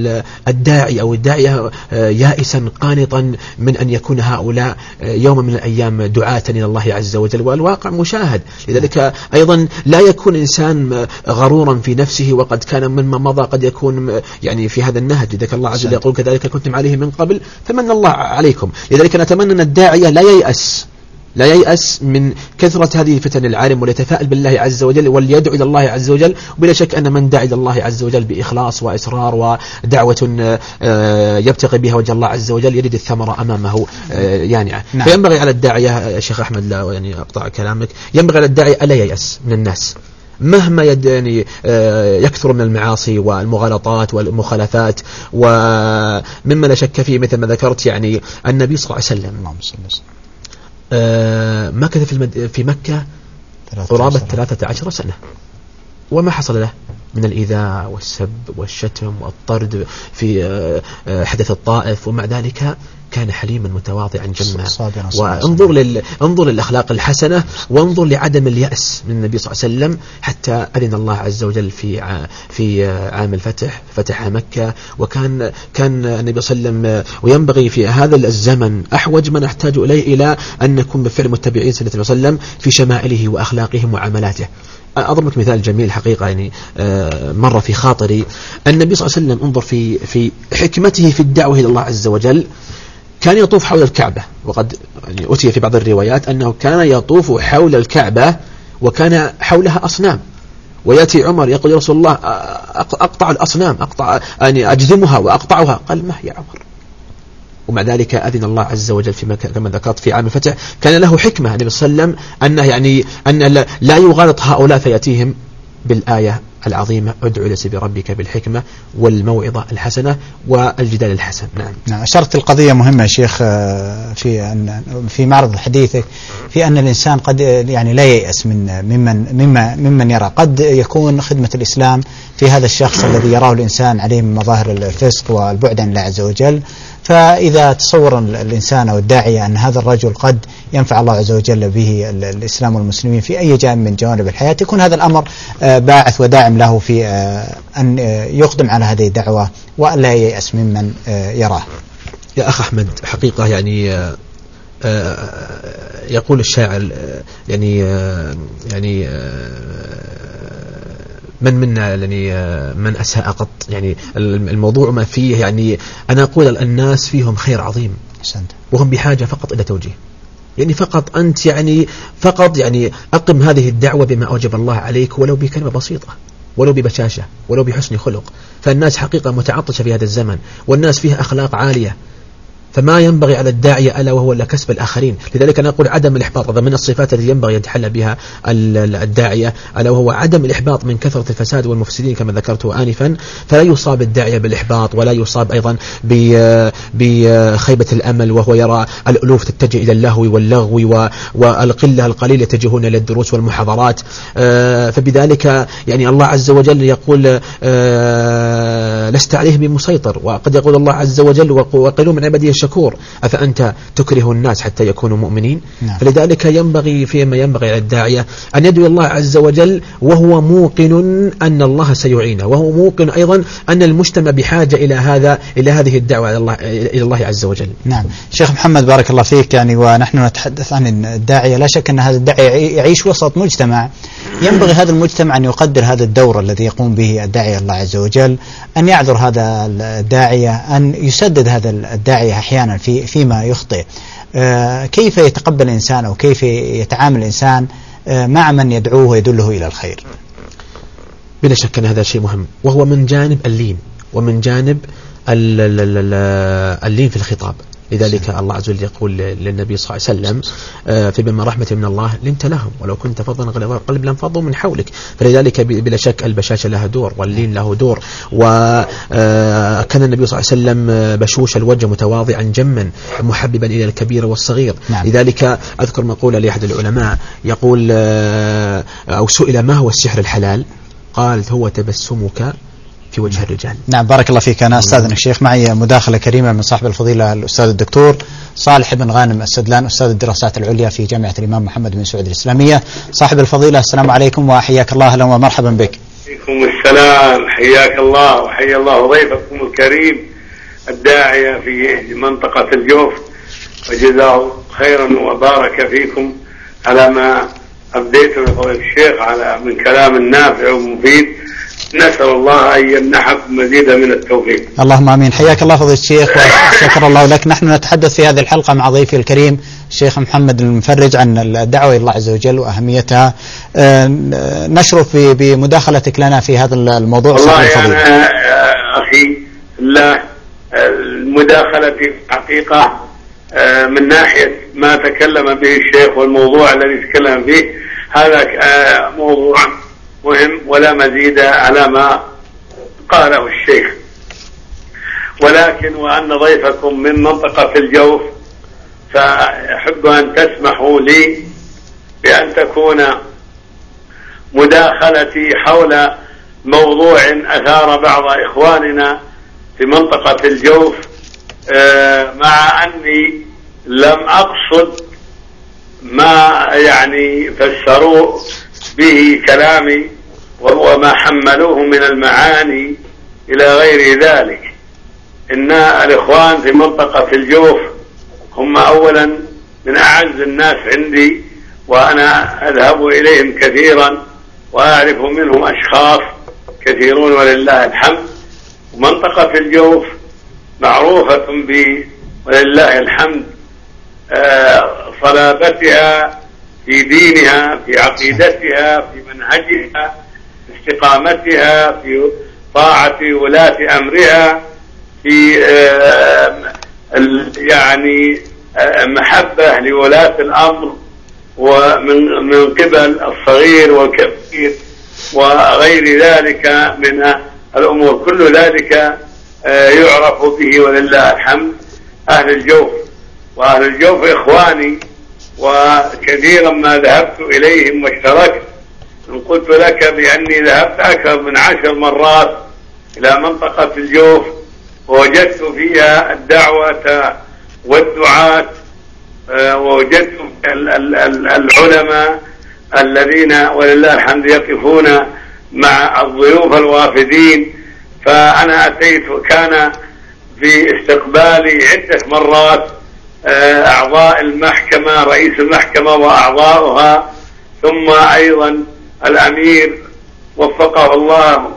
[SPEAKER 4] الداعي أو الداعية يائسا قانطا من أن يكون هؤلاء يوم من الأيام دعاة إلى الله عز وجل، والواقع مشاهد. لذلك أيضا لا يكون إنسان غرورا في نفسه وقد كان مما مضى قد يكون يعني في هذا النهج. لذلك الله عز وجل يقول كذلك كنتم عليه من قبل فمن الله عليكم. لذلك نتمنى أن الداعية لا ييأس لا ييأس من كثرة هذه الفتن العالم، وليتفائل بالله عز وجل وليدعو إلى الله عز وجل. وبلا شك أن من دعا إلى الله عز وجل بإخلاص وإصرار ودعوة يبتغي بها وجه الله عز وجل يجد الثمرة أمامه يانعة. نعم. فينبغي على الداعية يا شيخ أحمد، لا يعني أقطع كلامك، ينبغي على الداعية ألا ييأس من الناس مهما يعني يكثر من المعاصي والمغالطات والمخالفات، ومما لا شك فيه مثل ما ذكرت يعني النبي صلى الله عليه وسلم مكث في في مكة قرابة ثلاثة عشر سنة، وما حصل له من الإيذاء والسب والشتم والطرد في حدث الطائف، ومع ذلك كان حليما متواضعا جما. وانظر لل... انظر للأخلاق الحسنة، وانظر لعدم اليأس من النبي صلى الله عليه وسلم، حتى أذن الله عز وجل في ع... في عام الفتح، فتح مكة، وكان كان النبي صلى الله عليه وسلم، وينبغي في هذا الزمن أحوج ما نحتاج إليه إلى أن نكون بفعل متبعين سنة النبي صلى الله عليه وسلم في شمائله وأخلاقه ومعاملاته. أضرب لك مثال جميل حقيقة، يعني مر في خاطري. النبي صلى الله عليه وسلم انظر في في حكمته في الدعوة إلى الله عز وجل، كان يطوف حول الكعبة، وقد يعني أتي في بعض الروايات أنه كان يطوف حول الكعبة وكان حولها أصنام، ويأتي عمر يقول يا رسول الله أقطع الأصنام، أقطع يعني أجذمها وأقطعها، قال ما هي عمر؟ ومع ذلك أذن الله عز وجل في مكة كما ذكرت في عام الفتح، كان له حكمة النبي صلى الله عليه وسلم أنه يعني أن لا يغالط هؤلاء فيأتيهم بالآية العظيمة ادعو إلى سبيل ربك بالحكمة والموعظة الحسنة والجدال الحسن. نعم.
[SPEAKER 3] نعم. أشرت القضية مهمة يا شيخ في أن في معرض حديثك في أن الإنسان قد يعني لا ييأس من ممن مما ممن يرى قد يكون خدمة الإسلام في هذا الشخص الذي يراه الإنسان عليه من مظاهر الفسق والبعد عن الله عز وجل. فإذا تصور الإنسان أو الداعية أن هذا الرجل قد ينفع الله عز وجل به الإسلام والمسلمين في أي جانب من جوانب الحياة، يكون هذا الأمر باعث وداعم له في أن يقدم على هذه الدعوة وألا ييأس ممن يراه.
[SPEAKER 4] يا أخ أحمد، حقيقة يعني يقول الشاعر يعني يعني من منا يعني من أساء قط، يعني الموضوع ما فيه يعني أنا أقول الناس فيهم خير عظيم وهم بحاجة فقط إلى توجيه، يعني فقط أنت يعني فقط يعني أقم هذه الدعوة بما أوجب الله عليك، ولو بكلمة بسيطة، ولو ببشاشة، ولو بحسن خلق. فالناس حقيقة متعطشة في هذا الزمن، والناس فيها أخلاق عالية، فما ينبغي على الداعية ألا وهو كسب الآخرين. لذلك أنا أقول عدم الإحباط، هذا من الصفات التي ينبغي أن يتحلى بها الداعية، ألا وهو عدم الإحباط من كثرة الفساد والمفسدين كما ذكرته آنفا. فلا يصاب الداعية بالإحباط، ولا يصاب أيضا بخيبة الأمل وهو يرى الألوف تتجه إلى اللهو واللغو والقلة القليلة يتجهون إلى الدروس والمحاضرات. فبذلك يعني الله عز وجل يقول لست عليهم بمسيطر، وقد يقول الله عز وجل وقيلوا من عبادي الشكور أفأنت تكره الناس حتى يكونوا مؤمنين. نعم. فلذلك ينبغي فيما ينبغي على الداعية أن يدعو الله عز وجل وهو موقن أن الله سيعينه، وهو موقن أيضا أن المجتمع بحاجة إلى هذا إلى هذه الدعوة إلى الله إلى الله عز وجل.
[SPEAKER 3] نعم. شيخ محمد بارك الله فيك، يعني ونحن نتحدث عن الداعية، لا شك أن هذا الداعية يعيش وسط مجتمع، ينبغي هذا المجتمع أن يقدر هذا الدور الذي يقوم به الداعية الله عز وجل، أن يعذر هذا الداعية، أن يسدد هذا الداعية أحيانا في فيما يخطئ. آه كيف يتقبل الإنسان أو كيف يتعامل الإنسان آه مع من يدعوه ويدله إلى الخير؟
[SPEAKER 4] بلا شك أن هذا شيء مهم، وهو من جانب اللين ومن جانب اللين في الخطاب. لذلك الله عز وجل يقول للنبي صلى الله عليه وسلم في بما رحمة من الله لنت لهم ولو كنت فظا غليظ القلب لانفضوا من حولك. فلذلك بلا شك البشاشة لها دور واللين له دور. وكان النبي صلى الله عليه وسلم بشوش الوجه متواضعا جما محببا إلى الكبير والصغير. نعم. لذلك أذكر مقولة لأحد العلماء يقول أو سئل ما هو السحر الحلال؟ قال هو تبسمك في وجه الرجال.
[SPEAKER 3] نعم بارك الله فيك. أنا أستاذنا الشيخ معي مداخلة كريمة من صاحب الفضيلة الأستاذ الدكتور صالح بن غانم السدلان، أستاذ الدراسات العليا في جامعة الإمام محمد بن سعود الإسلامية. صاحب الفضيلة السلام عليكم وحياك الله، أهلا ومرحبا بك.
[SPEAKER 6] عليكم السلام، حياك الله وحيا الله ضيفكم الكريم الداعية في منطقة الجوف، وجزاه خيرا وبارك فيكم على ما أبديتم يا فضيلة الشيخ على من كلام نافع ومفيد. نسأل الله أن يمنحكم مزيدا من التوفيق.
[SPEAKER 3] اللهم آمين. حياك الله فضيلة الشيخ وشكر الله لك. نحن نتحدث في هذه الحلقة مع ضيفي الكريم الشيخ محمد المفرج عن الدعوة إلى الله عز وجل وأهميتها. نشرف بمداخلتك لنا في هذا الموضوع.
[SPEAKER 6] والله أنا أخي لا المداخلة في حقيقة من ناحية ما تكلم به الشيخ والموضوع الذي تكلم فيه هذا موضوع مهم ولا مزيد على ما قاله الشيخ، ولكن وأن ضيفكم من منطقة الجوف فأحب أن تسمحوا لي بأن تكون مداخلتي حول موضوع أثار بعض إخواننا في منطقة الجوف، مع أني لم أقصد ما يعني فسروا به كلامي وما حملوه من المعاني إلى غير ذلك. إن الإخوان في منطقة الجوف هم أولا من أعز الناس عندي، وأنا أذهب إليهم كثيرا وأعرف منهم أشخاص كثيرون ولله الحمد. ومنطقة الجوف معروفة ب ولله الحمد صلابتها في دينها، في عقيدتها، في منهجها، في استقامتها، في طاعة ولاة أمرها، في يعني محبة لولاة الأمر ومن من قبل الصغير والكبير وغير ذلك من الأمور. كل ذلك يعرف به ولله الحمد أهل الجوف. وأهل الجوف إخواني، وكثيرا ما ذهبت إليهم واشتركت. إن قلت لك بأني ذهبت أكثر من عشر مرات إلى منطقة الجوف ووجدت فيها الدعوة والدعاة، ووجدت العلماء الذين ولله الحمد يقفون مع الضيوف الوافدين. فأنا أتيت، كان في استقبالي عدة مرات أعضاء المحكمة، رئيس المحكمة وأعضاؤها، ثم أيضا الأمير وفقه الله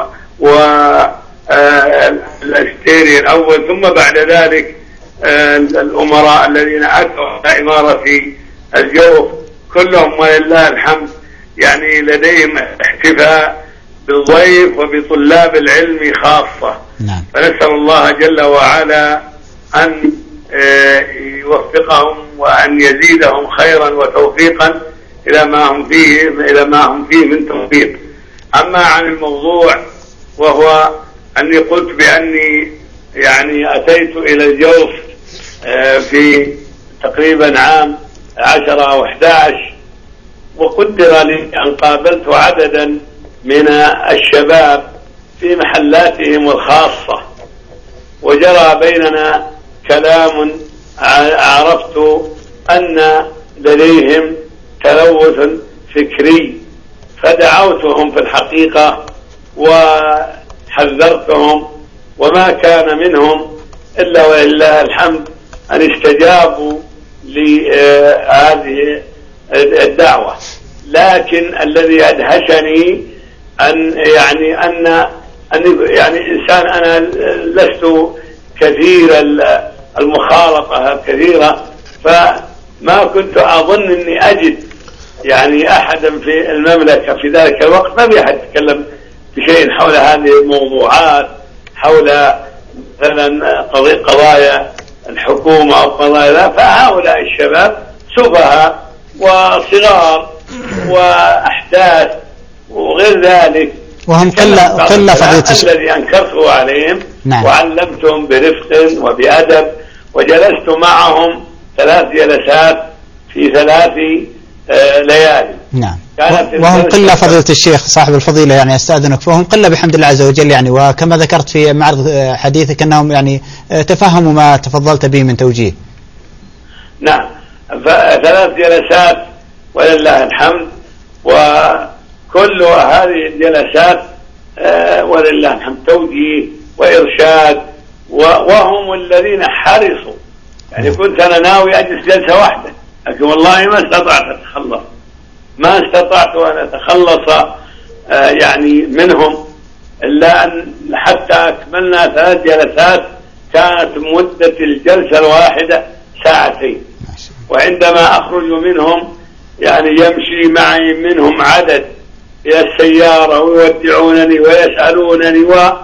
[SPEAKER 6] والأستيري الأول، ثم بعد ذلك الأمراء الذين أتوا على إمارة الجوف كلهم ولله الحمد يعني لديهم احتفاء بالضيف وبطلاب العلم خاصة.
[SPEAKER 3] نعم.
[SPEAKER 6] فنسأل الله جل وعلا أن يوفقهم وأن يزيدهم خيرا وتوفيقا إلى ما هم فيه إلى ما هم فيه من توفيق. أما عن الموضوع، وهو أني قلت بأني يعني أتيت إلى الجوف في تقريبا عام عشرة أو أحد عشر، وقدر لي أن قابلت عددا من الشباب في محلاتهم الخاصة، وجرى بيننا كلام عرفت أن لديهم تلوث فكري، فدعوتهم في الحقيقة وحذرتهم، وما كان منهم إلا ولله الحمد أن استجابوا لهذه الدعوة. لكن الذي أدهشني أن يعني أن أن يعني إنسان أنا لست كثير المخالطة الكثيرة، فما كنت أظن أني أجد يعني أحدا في المملكة في ذلك الوقت ما بيحد يتكلم بشيء حول هذه الموضوعات، حول مثلا قضايا الحكومة أو قضايا لا. فهؤلاء الشباب سفهاء وصغار وأحداث وغير ذلك،
[SPEAKER 3] وهم قلة قلة فضيلة الشيخ
[SPEAKER 6] الذي أنكرته عليهم.
[SPEAKER 3] نعم.
[SPEAKER 6] وعلمتهم برفق وبأدب، وجلست معهم ثلاث جلسات في ثلاث آه ليالي.
[SPEAKER 3] نعم. وهم قلة فضيلة الشيخ صاحب الفضيلة، يعني أستأذنك، وهم قلة بحمد الله عز وجل يعني. وكما ذكرت في معرض حديثك أنهم يعني تفهموا ما تفضلت به من توجيه.
[SPEAKER 6] نعم، ثلاث جلسات ولله الحمد، وكل هذه الجلسات آه ولله الحمد توجيه وإرشاد، وهم الذين حرصوا. يعني كنت أنا ناوي أجلس جلسة واحدة، لكن والله ما استطعت أتخلص ما استطعت أن أتخلص آه يعني منهم، إلا أن حتى أكملنا ثلاث جلسات كانت مدة الجلسة الواحدة ساعتين. وعندما أخرج منهم يعني يمشي معي منهم عدد إلى السيارة ويودعونني ويسألونني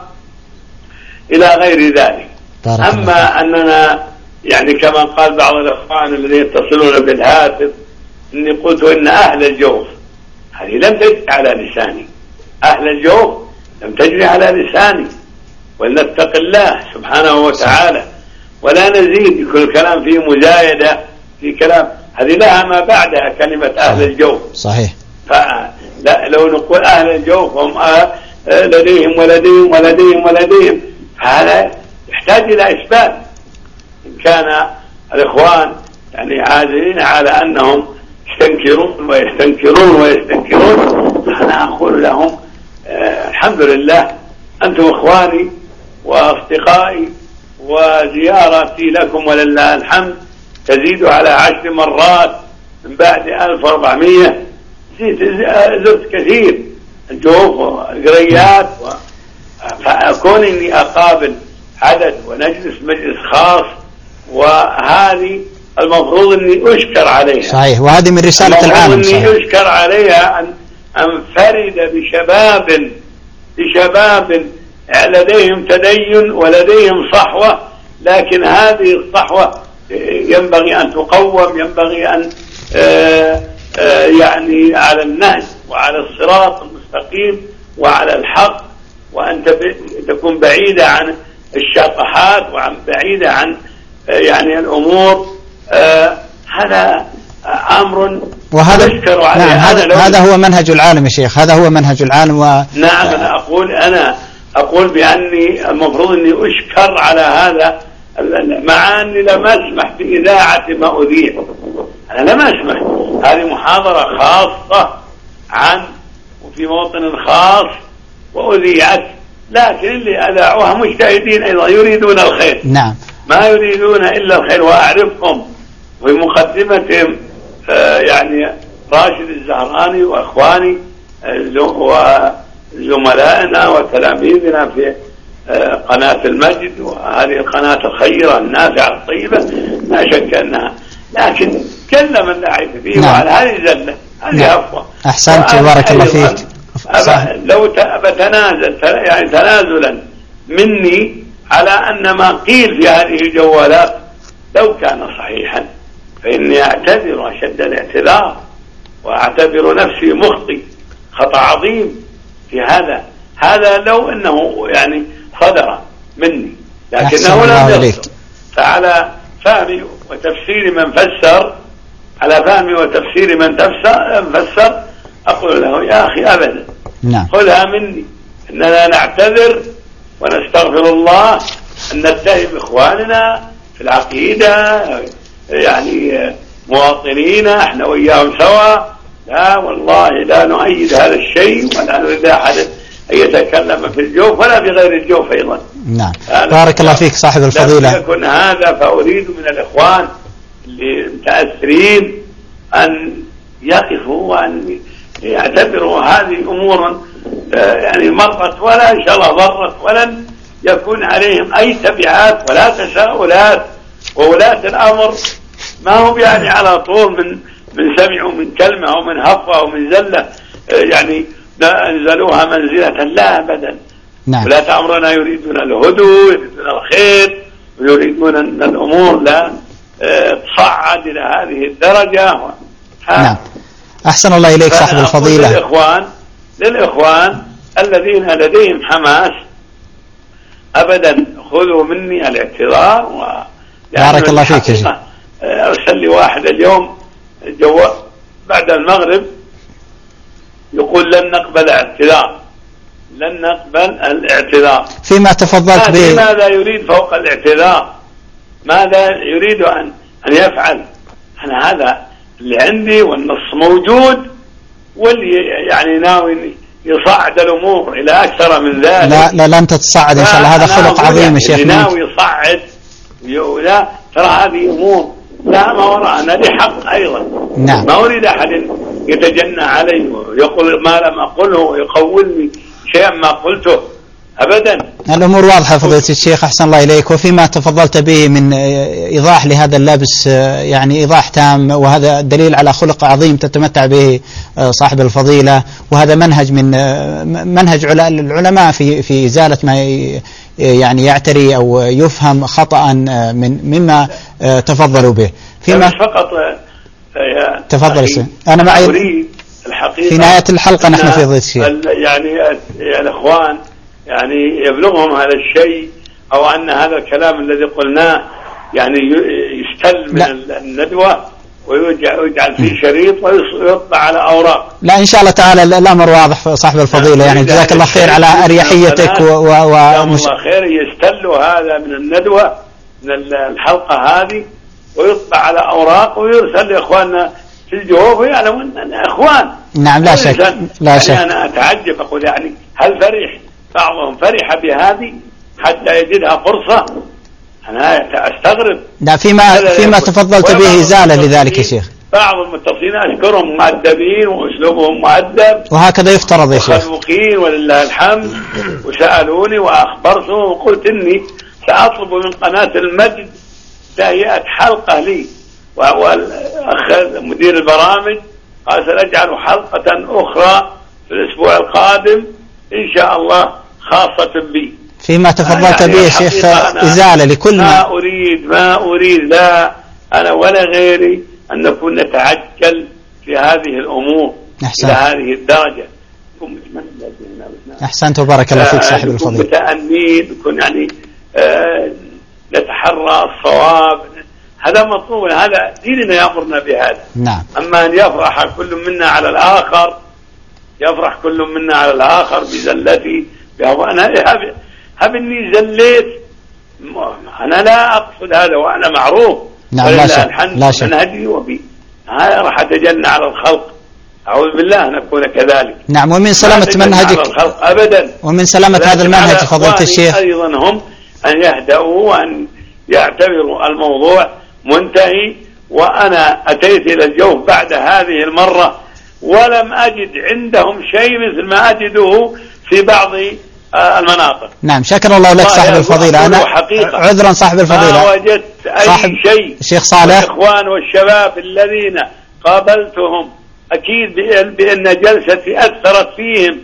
[SPEAKER 6] وإلى غير ذلك. أما أننا يعني كما قال بعض الأخوان الذين يتصلون بالهاتف إني قلت إن أهل الجوف، هذه لم تجري على لساني، أهل الجوف لم تجري على لساني، ولنتق الله سبحانه وتعالى ولا نزيد. كل كلام فيه مزايدة في كلام، هذه لها ما بعدها كلمة أهل الجوف.
[SPEAKER 3] صحيح.
[SPEAKER 6] فلو نقول أهل الجوف هم لديهم ولديهم ولديهم ولديهم هذا يحتاج إلى إثبات. إن كان الإخوان يعني عازلين على أنهم يستنكرون ويستنكرون ويستنكرون، أنا أقول لهم آه الحمد لله أنتم إخواني وأصدقائي، وزيارتي لكم ولله الحمد تزيد على عشر مرات من بعد ألف وأربعمائة. زرت كثير الجوف والقريات، فأكون إني أقابل عدد ونجلس مجلس خاص، وهذه المفروض إني أشكر عليها.
[SPEAKER 3] صحيح، وهذه من رسالة العالم.
[SPEAKER 6] المفروض إني أشكر عليها أن أنفرد بشباب بشباب لديهم تدين ولديهم صحوة، لكن هذه الصحوة ينبغي أن تقوم، ينبغي أن آآ آآ يعني على النهج وعلى الصراط المستقيم وعلى الحق، وأن تكون بعيدة عن الشطحات وعن بعيدة عن يعني الأمور. هذا أمر
[SPEAKER 3] وهذا نعم هذا, هذا هو منهج العالم يا شيخ، هذا هو منهج العالم. و...
[SPEAKER 6] نعم أنا أقول أنا أقول بأني المفروض أني أشكر على هذا، مع أني لم أسمح بإذاعة ما أذيع، أنا لم أسمح. هذه محاضرة خاصة عن وفي موطن خاص وأذيعت، لكن اللي أذاعوها مجتهدين أيضا يريدون الخير،
[SPEAKER 3] نعم
[SPEAKER 6] ما يريدون إلا الخير. وأعرفهم في مقدمتهم آه يعني راشد الزهراني وأخواني آه وزملائنا وتلاميذنا في آه قناة المجد، وهذه القناة الخيرة النافعة الطيبة لا شك أنها، لكن كل من دعيت فيه نعم. وعلى هذه زلة هذه أفوى.
[SPEAKER 3] أحسنت بارك الله فيك.
[SPEAKER 6] لو بتنازل يعني تنازلا مني على أن ما قيل في هذه الجوالات لو كان صحيحا فإني أعتذر أشد الاعتذار، وأعتبر نفسي مخطئ خطأ عظيم في هذا. هذا لو أنه يعني صدر مني، لكنه لم يصدر. فعلى فهمي وتفسير من فسر على فهمي وتفسير من فسر أقول له يا أخي أبدا
[SPEAKER 3] نعم.
[SPEAKER 6] خذها مني إننا نعتذر ونستغفر الله أن نتهم إخواننا في العقيدة يعني مواطنين احنا وإياهم سوا، لا والله لا نؤيد هذا الشيء ولا نريد أحد أن يتكلم في الجوف ولا في غير الجوف أيضا.
[SPEAKER 3] نعم بارك الله فيك صاحب الفضيلة.
[SPEAKER 6] لم يكن هذا، فأريد من الإخوان اللي متأثرين أن يقفوا وأن يعتبروا هذه أمورا يعني مرت ولا إن شاء الله ضرت، ولن يكون عليهم أي تبعات ولا تساؤلات. وولاة الأمر ما هم يعني على طول من من سمعوا من كلمة أو من هفوة أو من زلة يعني أنزلوها منزلة، لا أبدا.
[SPEAKER 3] نعم.
[SPEAKER 6] ولاة أمرنا يريدون الهدوء، يريدون الخير، ويريدون أن الأمور لا تصعد إلى هذه الدرجة.
[SPEAKER 3] نعم أحسن الله إليك صاحب الفضيلة.
[SPEAKER 6] للإخوان للإخوان الذين لديهم حماس أبدا خذوا مني الاعتذار.
[SPEAKER 3] بارك الله فيك يا شيخ.
[SPEAKER 6] أرسل لي واحد اليوم جوا بعد المغرب يقول لن نقبل اعتذار، لن نقبل الاعتذار.
[SPEAKER 3] فيما تفضلت به
[SPEAKER 6] ماذا يريد فوق الاعتذار؟ ماذا يريد أن أن يفعل؟ أنا هذا اللي عندي والنص موجود، واللي يعني ناوي يصعد الأمور إلى أكثر من ذلك.
[SPEAKER 3] لا لا لن تتصعد إن شاء الله، هذا خلق عظيم يا شيخ.
[SPEAKER 6] ناوي يصعد لا ترى هذه أمور لا ما وراءنا لي حق أيضا.
[SPEAKER 3] نعم.
[SPEAKER 6] ما أريد أحد يتجنى علي ويقول ما لم أقوله ويقولني شيئا ما قلته أبدا.
[SPEAKER 3] الأمور واضحة فضيلة الشيخ أحسن الله إليك. وفيما تفضلت به من إيضاح لهذا اللبس يعني إيضاح تام، وهذا دليل على خلق عظيم تتمتع به صاحب الفضيلة، وهذا منهج من منهج العلماء في في إزالة ما يعني يعتري أو يفهم خطأ من مما تفضلوا به.
[SPEAKER 6] فيما فقط
[SPEAKER 3] تفضل أنا معي في نهاية الحلقة نحن في ضيف الشيخ
[SPEAKER 6] يعني الإخوان يعني يبلغهم هذا الشيء، أو أن هذا الكلام الذي قلناه يعني يستل من لا. الندوة ويجعل فيه شريط ويطبع على أوراق.
[SPEAKER 3] لا إن شاء الله تعالى الأمر واضح صاحب الفضيلة، يعني جزاك الله خير على أريحيتك و و
[SPEAKER 6] مش... الله خير. يستلوا هذا من الندوة من الحلقة هذه ويطبع على أوراق ويرسل لإخواننا في الجوف ويعلمون أن أخوان.
[SPEAKER 3] نعم لا شك لا شك.
[SPEAKER 6] يعني أنا أتعجب أقول يعني هل فرح بعضهم فرح بهذه حتى يجدها فرصة؟ أنا أستغرب.
[SPEAKER 3] لا فيما فيما تفضلت به إزالة لذلك يا شيخ.
[SPEAKER 6] بعض المتصلين أشكرهم مؤدبين وأسلوبهم مؤدب
[SPEAKER 3] وهكذا يفترض يا شيخ.
[SPEAKER 6] وخلوقين ولله الحمد. وسألوني وأخبرتهم وقلت إني سأطلب من قناة المجد تهيئة حلقة لي، وأخذ مدير البرامج قال سنجعل حلقة أخرى في الأسبوع القادم إن شاء الله خاصة بي.
[SPEAKER 3] فيما تفضلت يعني به يا شيخ إزالة لكل ما,
[SPEAKER 6] ما أريد ما أريد لا أنا ولا غيري أن نكون نتعجل في هذه الأمور
[SPEAKER 3] أحسن.
[SPEAKER 6] إلى هذه الدرجة.
[SPEAKER 3] أحسنت وبارك الله فيك صاحب الفضيلة.
[SPEAKER 6] متأنين نكون يعني آه نتحرى الصواب، هذا مطلوب، هذا ديننا يأمرنا بهذا.
[SPEAKER 3] نعم.
[SPEAKER 6] أما أن يفرح كل منا على الآخر يفرح كل منا على الآخر بزلتي أنا هب إني زليت أنا لا أقصد هذا وأنا معروف.
[SPEAKER 3] نعم لا شك لا شك.
[SPEAKER 6] أنا هدي وبي هذا راح أتجنى على الخلق، أعوذ بالله أن أكون كذلك.
[SPEAKER 3] نعم. ومن سلامة منهجك
[SPEAKER 6] أبدا،
[SPEAKER 3] ومن سلامة هذا المنهج فضيلة الشيخ
[SPEAKER 6] أيضا هم أن يهدأوا وأن يعتبروا الموضوع منتهي. وأنا أتيت إلى الجوف بعد هذه المرة ولم أجد عندهم شيء مثل ما أجده في بعض المناطق.
[SPEAKER 3] نعم شكر الله لك صاحب الفضيلة. أنا عذرا صاحب الفضيلة
[SPEAKER 6] ما وجدت أي شيء.
[SPEAKER 3] شيخ صالح
[SPEAKER 6] الإخوان والشباب الذين قابلتهم أكيد بأن جلستي أثرت فيهم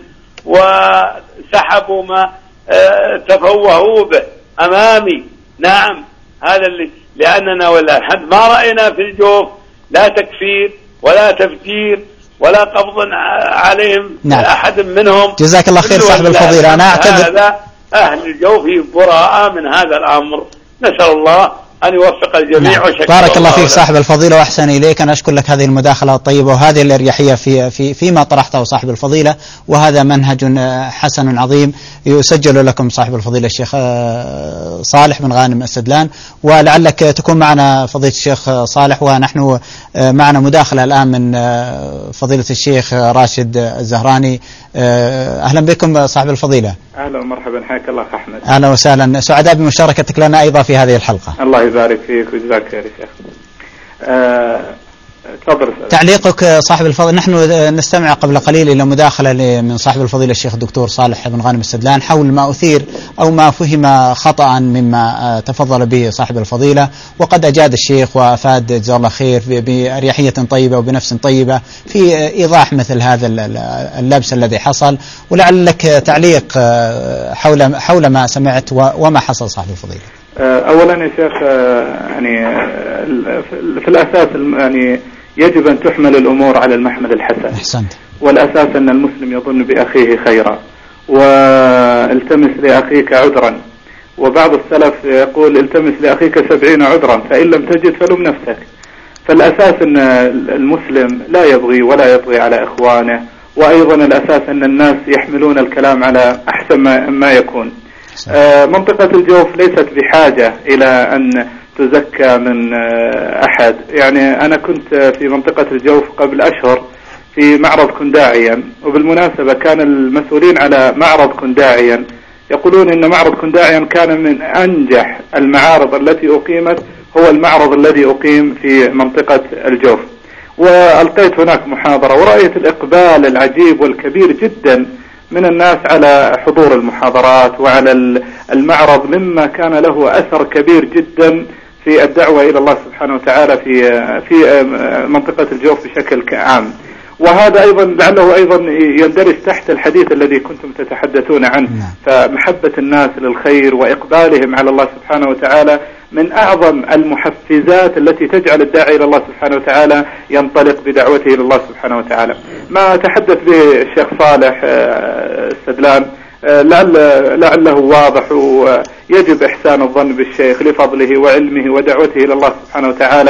[SPEAKER 6] وسحبوا ما تفوهوا به أمامي. نعم هذا اللي لأننا ولا الحمد ما رأينا في الجوف لا تكفير ولا تفجير ولا قبض عليهم.
[SPEAKER 3] نعم.
[SPEAKER 6] أحد منهم.
[SPEAKER 3] جزاك الله خير صاحب الفضيلة. أنا أعتذر.
[SPEAKER 6] هذا أهل الجوف براء من هذا الأمر، نسأل الله أن يوفق الجميع.
[SPEAKER 3] نعم. بارك الله فيك صاحب الفضيلة وأحسن إليك. أنا أشكر لك هذه المداخلة الطيبة وهذه الأريحية في في فيما طرحته صاحب الفضيلة، وهذا منهج حسن عظيم يسجل لكم صاحب الفضيلة الشيخ صالح بن غانم السدلان. ولعلك تكون معنا فضيلة الشيخ صالح، ونحن معنا مداخلة الآن من فضيلة الشيخ راشد الزهراني. أهلا بكم صاحب الفضيلة.
[SPEAKER 7] أهلا ومرحبا، حياك الله أحمد.
[SPEAKER 3] أهلا وسهلا، سعداء بمشاركتك لنا أيضا في هذه الحلقة.
[SPEAKER 7] الله يبارك فيك وجزاك خير يا شيخ. أه... تفضل.
[SPEAKER 3] تعليقك صاحب الفضيلة. نحن نستمع قبل قليل إلى مداخلة من صاحب الفضيلة الشيخ الدكتور صالح بن غانم السدلان حول ما أثير أو ما فهم خطأ مما تفضل به صاحب الفضيلة، وقد أجاد الشيخ وأفاد جزاه الله خير بأريحية طيبة وبنفس طيبة في إيضاح مثل هذا اللبس الذي حصل. ولعلك تعليق حول حول ما سمعت وما حصل صاحب الفضيلة.
[SPEAKER 7] أولا يا شيخ يعني في الأساس يعني يجب أن تحمل الأمور على المحمل الحسن.
[SPEAKER 3] أحسنت.
[SPEAKER 7] والأساس أن المسلم يظن بأخيه خيرا والتمس لأخيك عذرا، وبعض السلف يقول التمس لأخيك سبعين عذرا فإن لم تجد فلم نفسك. فالأساس أن المسلم لا يبغي ولا يطغي على إخوانه، وأيضا الأساس أن الناس يحملون الكلام على أحسن ما يكون. آه منطقة الجوف ليست بحاجة إلى أن تزكى من آه أحد. يعني أنا كنت في منطقة الجوف قبل أشهر في معرض كنداعيا، وبالمناسبة كان المسؤولين على معرض كنداعيا يقولون إن معرض كنداعيا كان من أنجح المعارض التي أقيمت، هو المعرض الذي أقيم في منطقة الجوف. وألقيت هناك محاضرة ورأيت الإقبال العجيب والكبير جدا من الناس على حضور المحاضرات وعلى المعرض، مما كان له أثر كبير جدا في الدعوة إلى الله سبحانه وتعالى في في منطقة الجوف بشكل عام. وهذا أيضا لعله أيضا يندرج تحت الحديث الذي كنتم تتحدثون عنه. فمحبة الناس للخير وإقبالهم على الله سبحانه وتعالى من أعظم المحفزات التي تجعل الداعي إلى الله سبحانه وتعالى ينطلق بدعوته إلى الله سبحانه وتعالى. ما تحدث به الشيخ صالح السدلان لعل لعله واضح، ويجب إحسان الظن بالشيخ لفضله وعلمه ودعوته إلى الله سبحانه وتعالى.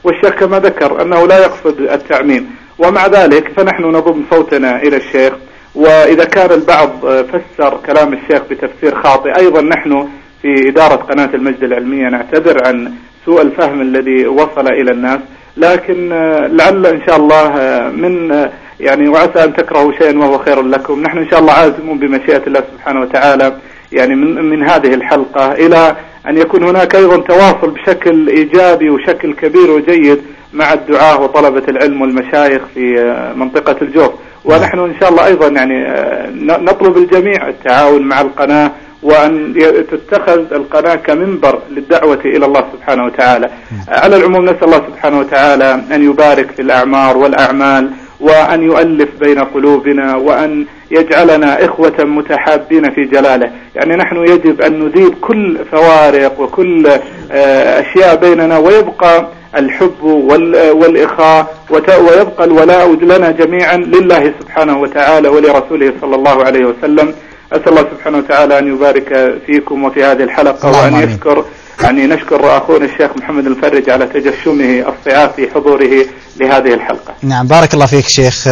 [SPEAKER 7] والشيخ كما ذكر أنه لا يقصد التعميم، ومع ذلك فنحن نضم صوتنا إلى الشيخ. وإذا كان البعض فسر كلام الشيخ بتفسير خاطئ، أيضا نحن في إدارة قناة المجد العلمية نعتذر عن سوء الفهم الذي وصل إلى الناس، لكن لعل إن شاء الله من يعني وعسى أن تكرهوا شيئا وهو خير لكم. نحن إن شاء الله عازمون بمشيئة الله سبحانه وتعالى يعني من, من هذه الحلقة إلى أن يكون هناك أيضا تواصل بشكل إيجابي وشكل كبير وجيد مع الدعاة وطلبة العلم والمشايخ في منطقة الجوف. ونحن إن شاء الله أيضا يعني نطلب الجميع التعاون مع القناة، وأن تتخذ القناة كمنبر للدعوة إلى الله سبحانه وتعالى. على العموم نسأل الله سبحانه وتعالى أن يبارك في الأعمار والأعمال، وأن يؤلف بين قلوبنا، وأن يجعلنا إخوة متحابين في جلاله. يعني نحن يجب أن نذيب كل فوارق وكل أشياء بيننا، ويبقى الحب والإخاء ويبقى الولاء لنا جميعا لله سبحانه وتعالى ولرسوله صلى الله عليه وسلم. أسأل الله سبحانه وتعالى أن يبارك فيكم وفي هذه الحلقة، وأن يشكر يعني نشكر أخونا الشيخ محمد المفرج على تجشمه الصعاب في حضوره لهذه الحلقة.
[SPEAKER 3] نعم، بارك الله فيك شيخ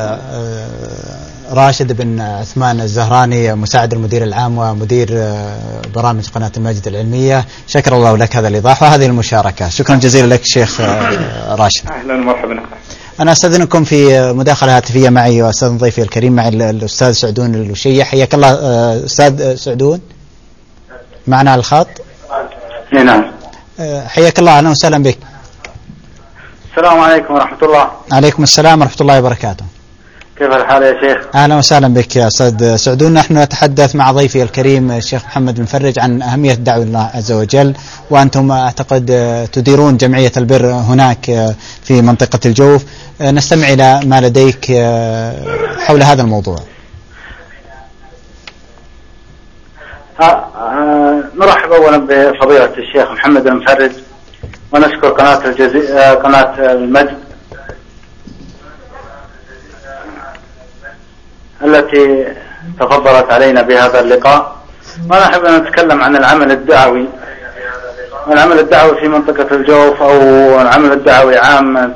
[SPEAKER 3] راشد بن عثمان الزهراني، مساعد المدير العام ومدير برامج قناة المجد العلمية. شكر الله لك هذا الإيضاح وهذه المشاركة. شكرا جزيلا لك شيخ راشد.
[SPEAKER 7] أهلا ومرحبا.
[SPEAKER 3] أنا أستاذنكم في مداخلة هاتفية معي وأستاذن ضيفي الكريم معي الأستاذ سعدون الوشيح. حياك الله أستاذ سعدون، معنا على الخط.
[SPEAKER 8] نعم،
[SPEAKER 3] حياك الله، أهلا وسهلا بك.
[SPEAKER 8] السلام عليكم ورحمة الله.
[SPEAKER 3] عليكم السلام ورحمة الله وبركاته.
[SPEAKER 8] كيف الحال يا شيخ؟
[SPEAKER 3] أهلا وسهلا بك يا أستاذ سعدون. نحن نتحدث مع ضيفي الكريم الشيخ محمد المفرج عن أهمية الدعوة الله عز وجل، وأنتم أعتقد تديرون جمعية البر هناك في منطقة الجوف. نستمع إلى ما لديك حول هذا الموضوع.
[SPEAKER 8] نرحب أولا بفضيلة الشيخ محمد المفرج، ونشكر قناة الجزي... قناة المجد التي تفضلت علينا بهذا اللقاء. ونحب أن نتكلم عن العمل الدعوي، العمل الدعوي في منطقة الجوف أو العمل الدعوي عامة.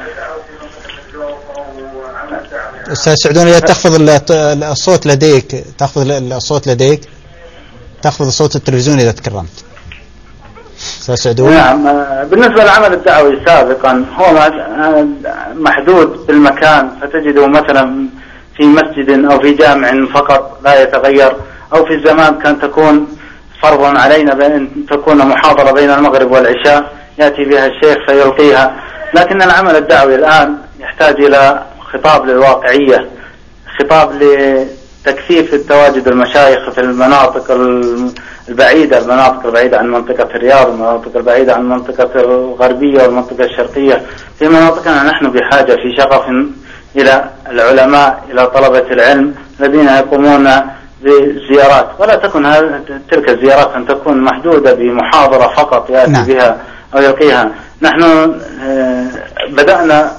[SPEAKER 3] أستاذ سعدون، إذا تخفض الصوت لديك، تخفض الصوت لديك، تخفض صوت التلفزيون إذا تكرمت. أستاذ سعدون.
[SPEAKER 8] نعم، بالنسبة للعمل الدعوي سابقا هو محدود بالمكان، فتجده مثلا في مسجد أو في جامع فقط لا يتغير، أو في الزمان كان تكون فرضا علينا بأن تكون محاضرة بين المغرب والعشاء يأتي بها الشيخ فيلقيها. لكن العمل الدعوي الآن يحتاج إلى خطاب للواقعية، خطاب لتكثيف التواجد المشايخ في المناطق البعيدة، المناطق البعيدة عن منطقة الرياض، المناطق البعيدة عن منطقة الغربية والمنطقة الشرقية. في مناطقنا نحن بحاجة في شغف إلى العلماء، إلى طلبة العلم الذين يقومون بزيارات، ولا تكن تلك الزيارات أن تكون محدودة بمحاضرة فقط يأتي نعم. بها أو يلقيها. نحن بدأنا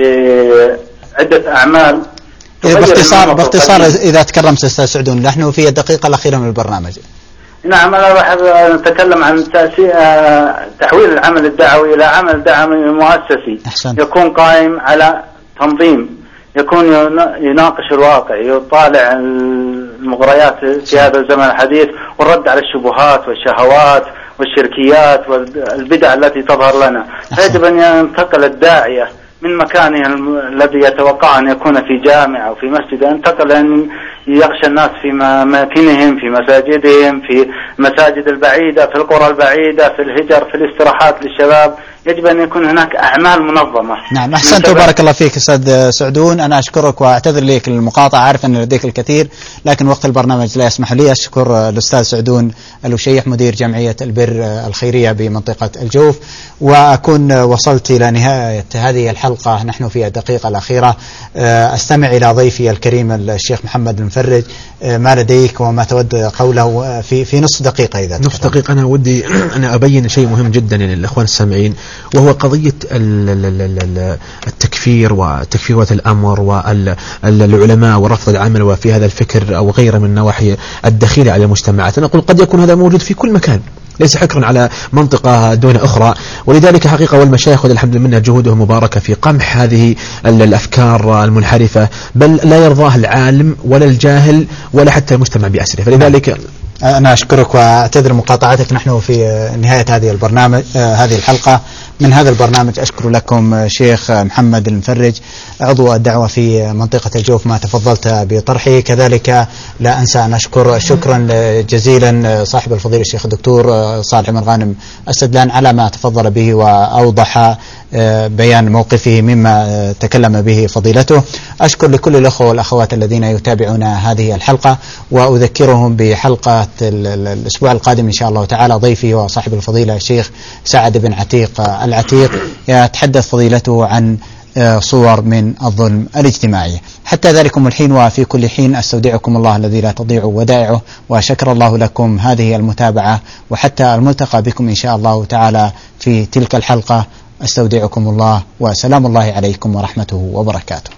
[SPEAKER 8] بعدة أعمال.
[SPEAKER 3] باختصار باختصار إذا تكرمت أستاذ سعدون، نحن في الدقيقة الأخيرة من البرنامج.
[SPEAKER 8] نعم، أنا بحب نتكلم عن تحويل العمل الدعوي إلى عمل دعوي مؤسسي أحسن. يكون قائم على تنظيم، يكون يناقش الواقع، يطالع المغريات في هذا الزمن الحديث، والرد على الشبهات والشهوات والشركيات والبدع التي تظهر لنا. فيجب أن ينتقل الداعية من مكانه الذي يتوقع أن يكون في جامع أو في مسجد، ينتقل أن يغشى الناس في أماكنهم، في مساجدهم، في مساجد البعيدة، في القرى البعيدة، في الهجر، في الاستراحات للشباب. يجب أن يكون هناك أعمال منظمة.
[SPEAKER 3] نعم، أحسنت وبارك الله فيك أستاذ سعدون. أنا أشكرك وأعتذر لك المقاطعة، عارف أن لديك الكثير لكن وقت البرنامج لا يسمح لي. أشكر الأستاذ سعدون الوشيح مدير جمعية البر الخيرية بمنطقة الجوف، وأكون وصلت إلى نهاية هذه الحلقة. نحن في الدقيقة الأخيرة. أستمع إلى ضيفي الكريم الشيخ محمد المفرج، ما لديك وما تود قوله في في نصف دقيقة إذا
[SPEAKER 4] نصف دقيقة. أنا ودي أنا أبين شيء مهم جدا للإخوان السامعين، وهو قضية التكفير وتكفير الأمر والعلماء ورفض العمل وفي هذا الفكر أو غيره من النواحي الدخيلة على المجتمعات. أنا أقول قد يكون هذا موجود في كل مكان، ليس حكرا على منطقة دون أخرى. ولذلك حقيقة والمشايخ والحمد لله جهودهم مباركة في قمح هذه الأفكار المنحرفة، بل لا يرضاها العالم ولا الجاهل ولا حتى المجتمع بأسره. فلذلك
[SPEAKER 3] أنا أشكرك وأعتذر مقاطعتك. نحن في نهاية هذه البرنامج هذه الحلقة من هذا البرنامج. أشكر لكم شيخ محمد المفرج عضو الدعوة في منطقة الجوف ما تفضلت بطرحه. كذلك لا أنسى أن أشكر شكرا جزيلا صاحب الفضيلة الشيخ الدكتور صالح بن غانم السدلان على ما تفضل به وأوضح بيان موقفه مما تكلم به فضيلته. أشكر لكل الأخوة والأخوات الذين يتابعون هذه الحلقة، وأذكرهم بحلقة الأسبوع القادم إن شاء الله تعالى. ضيفي وصاحب الفضيلة الشيخ سعد بن عتيق العتيق يتحدث فضيلته عن صور من الظلم الاجتماعي. حتى ذلكم الحين وفي كل حين أستودعكم الله الذي لا تضيع ودائعه، وشكر الله لكم هذه المتابعة، وحتى الملتقى بكم إن شاء الله تعالى في تلك الحلقة. أستودعكم الله وسلام الله عليكم ورحمته وبركاته.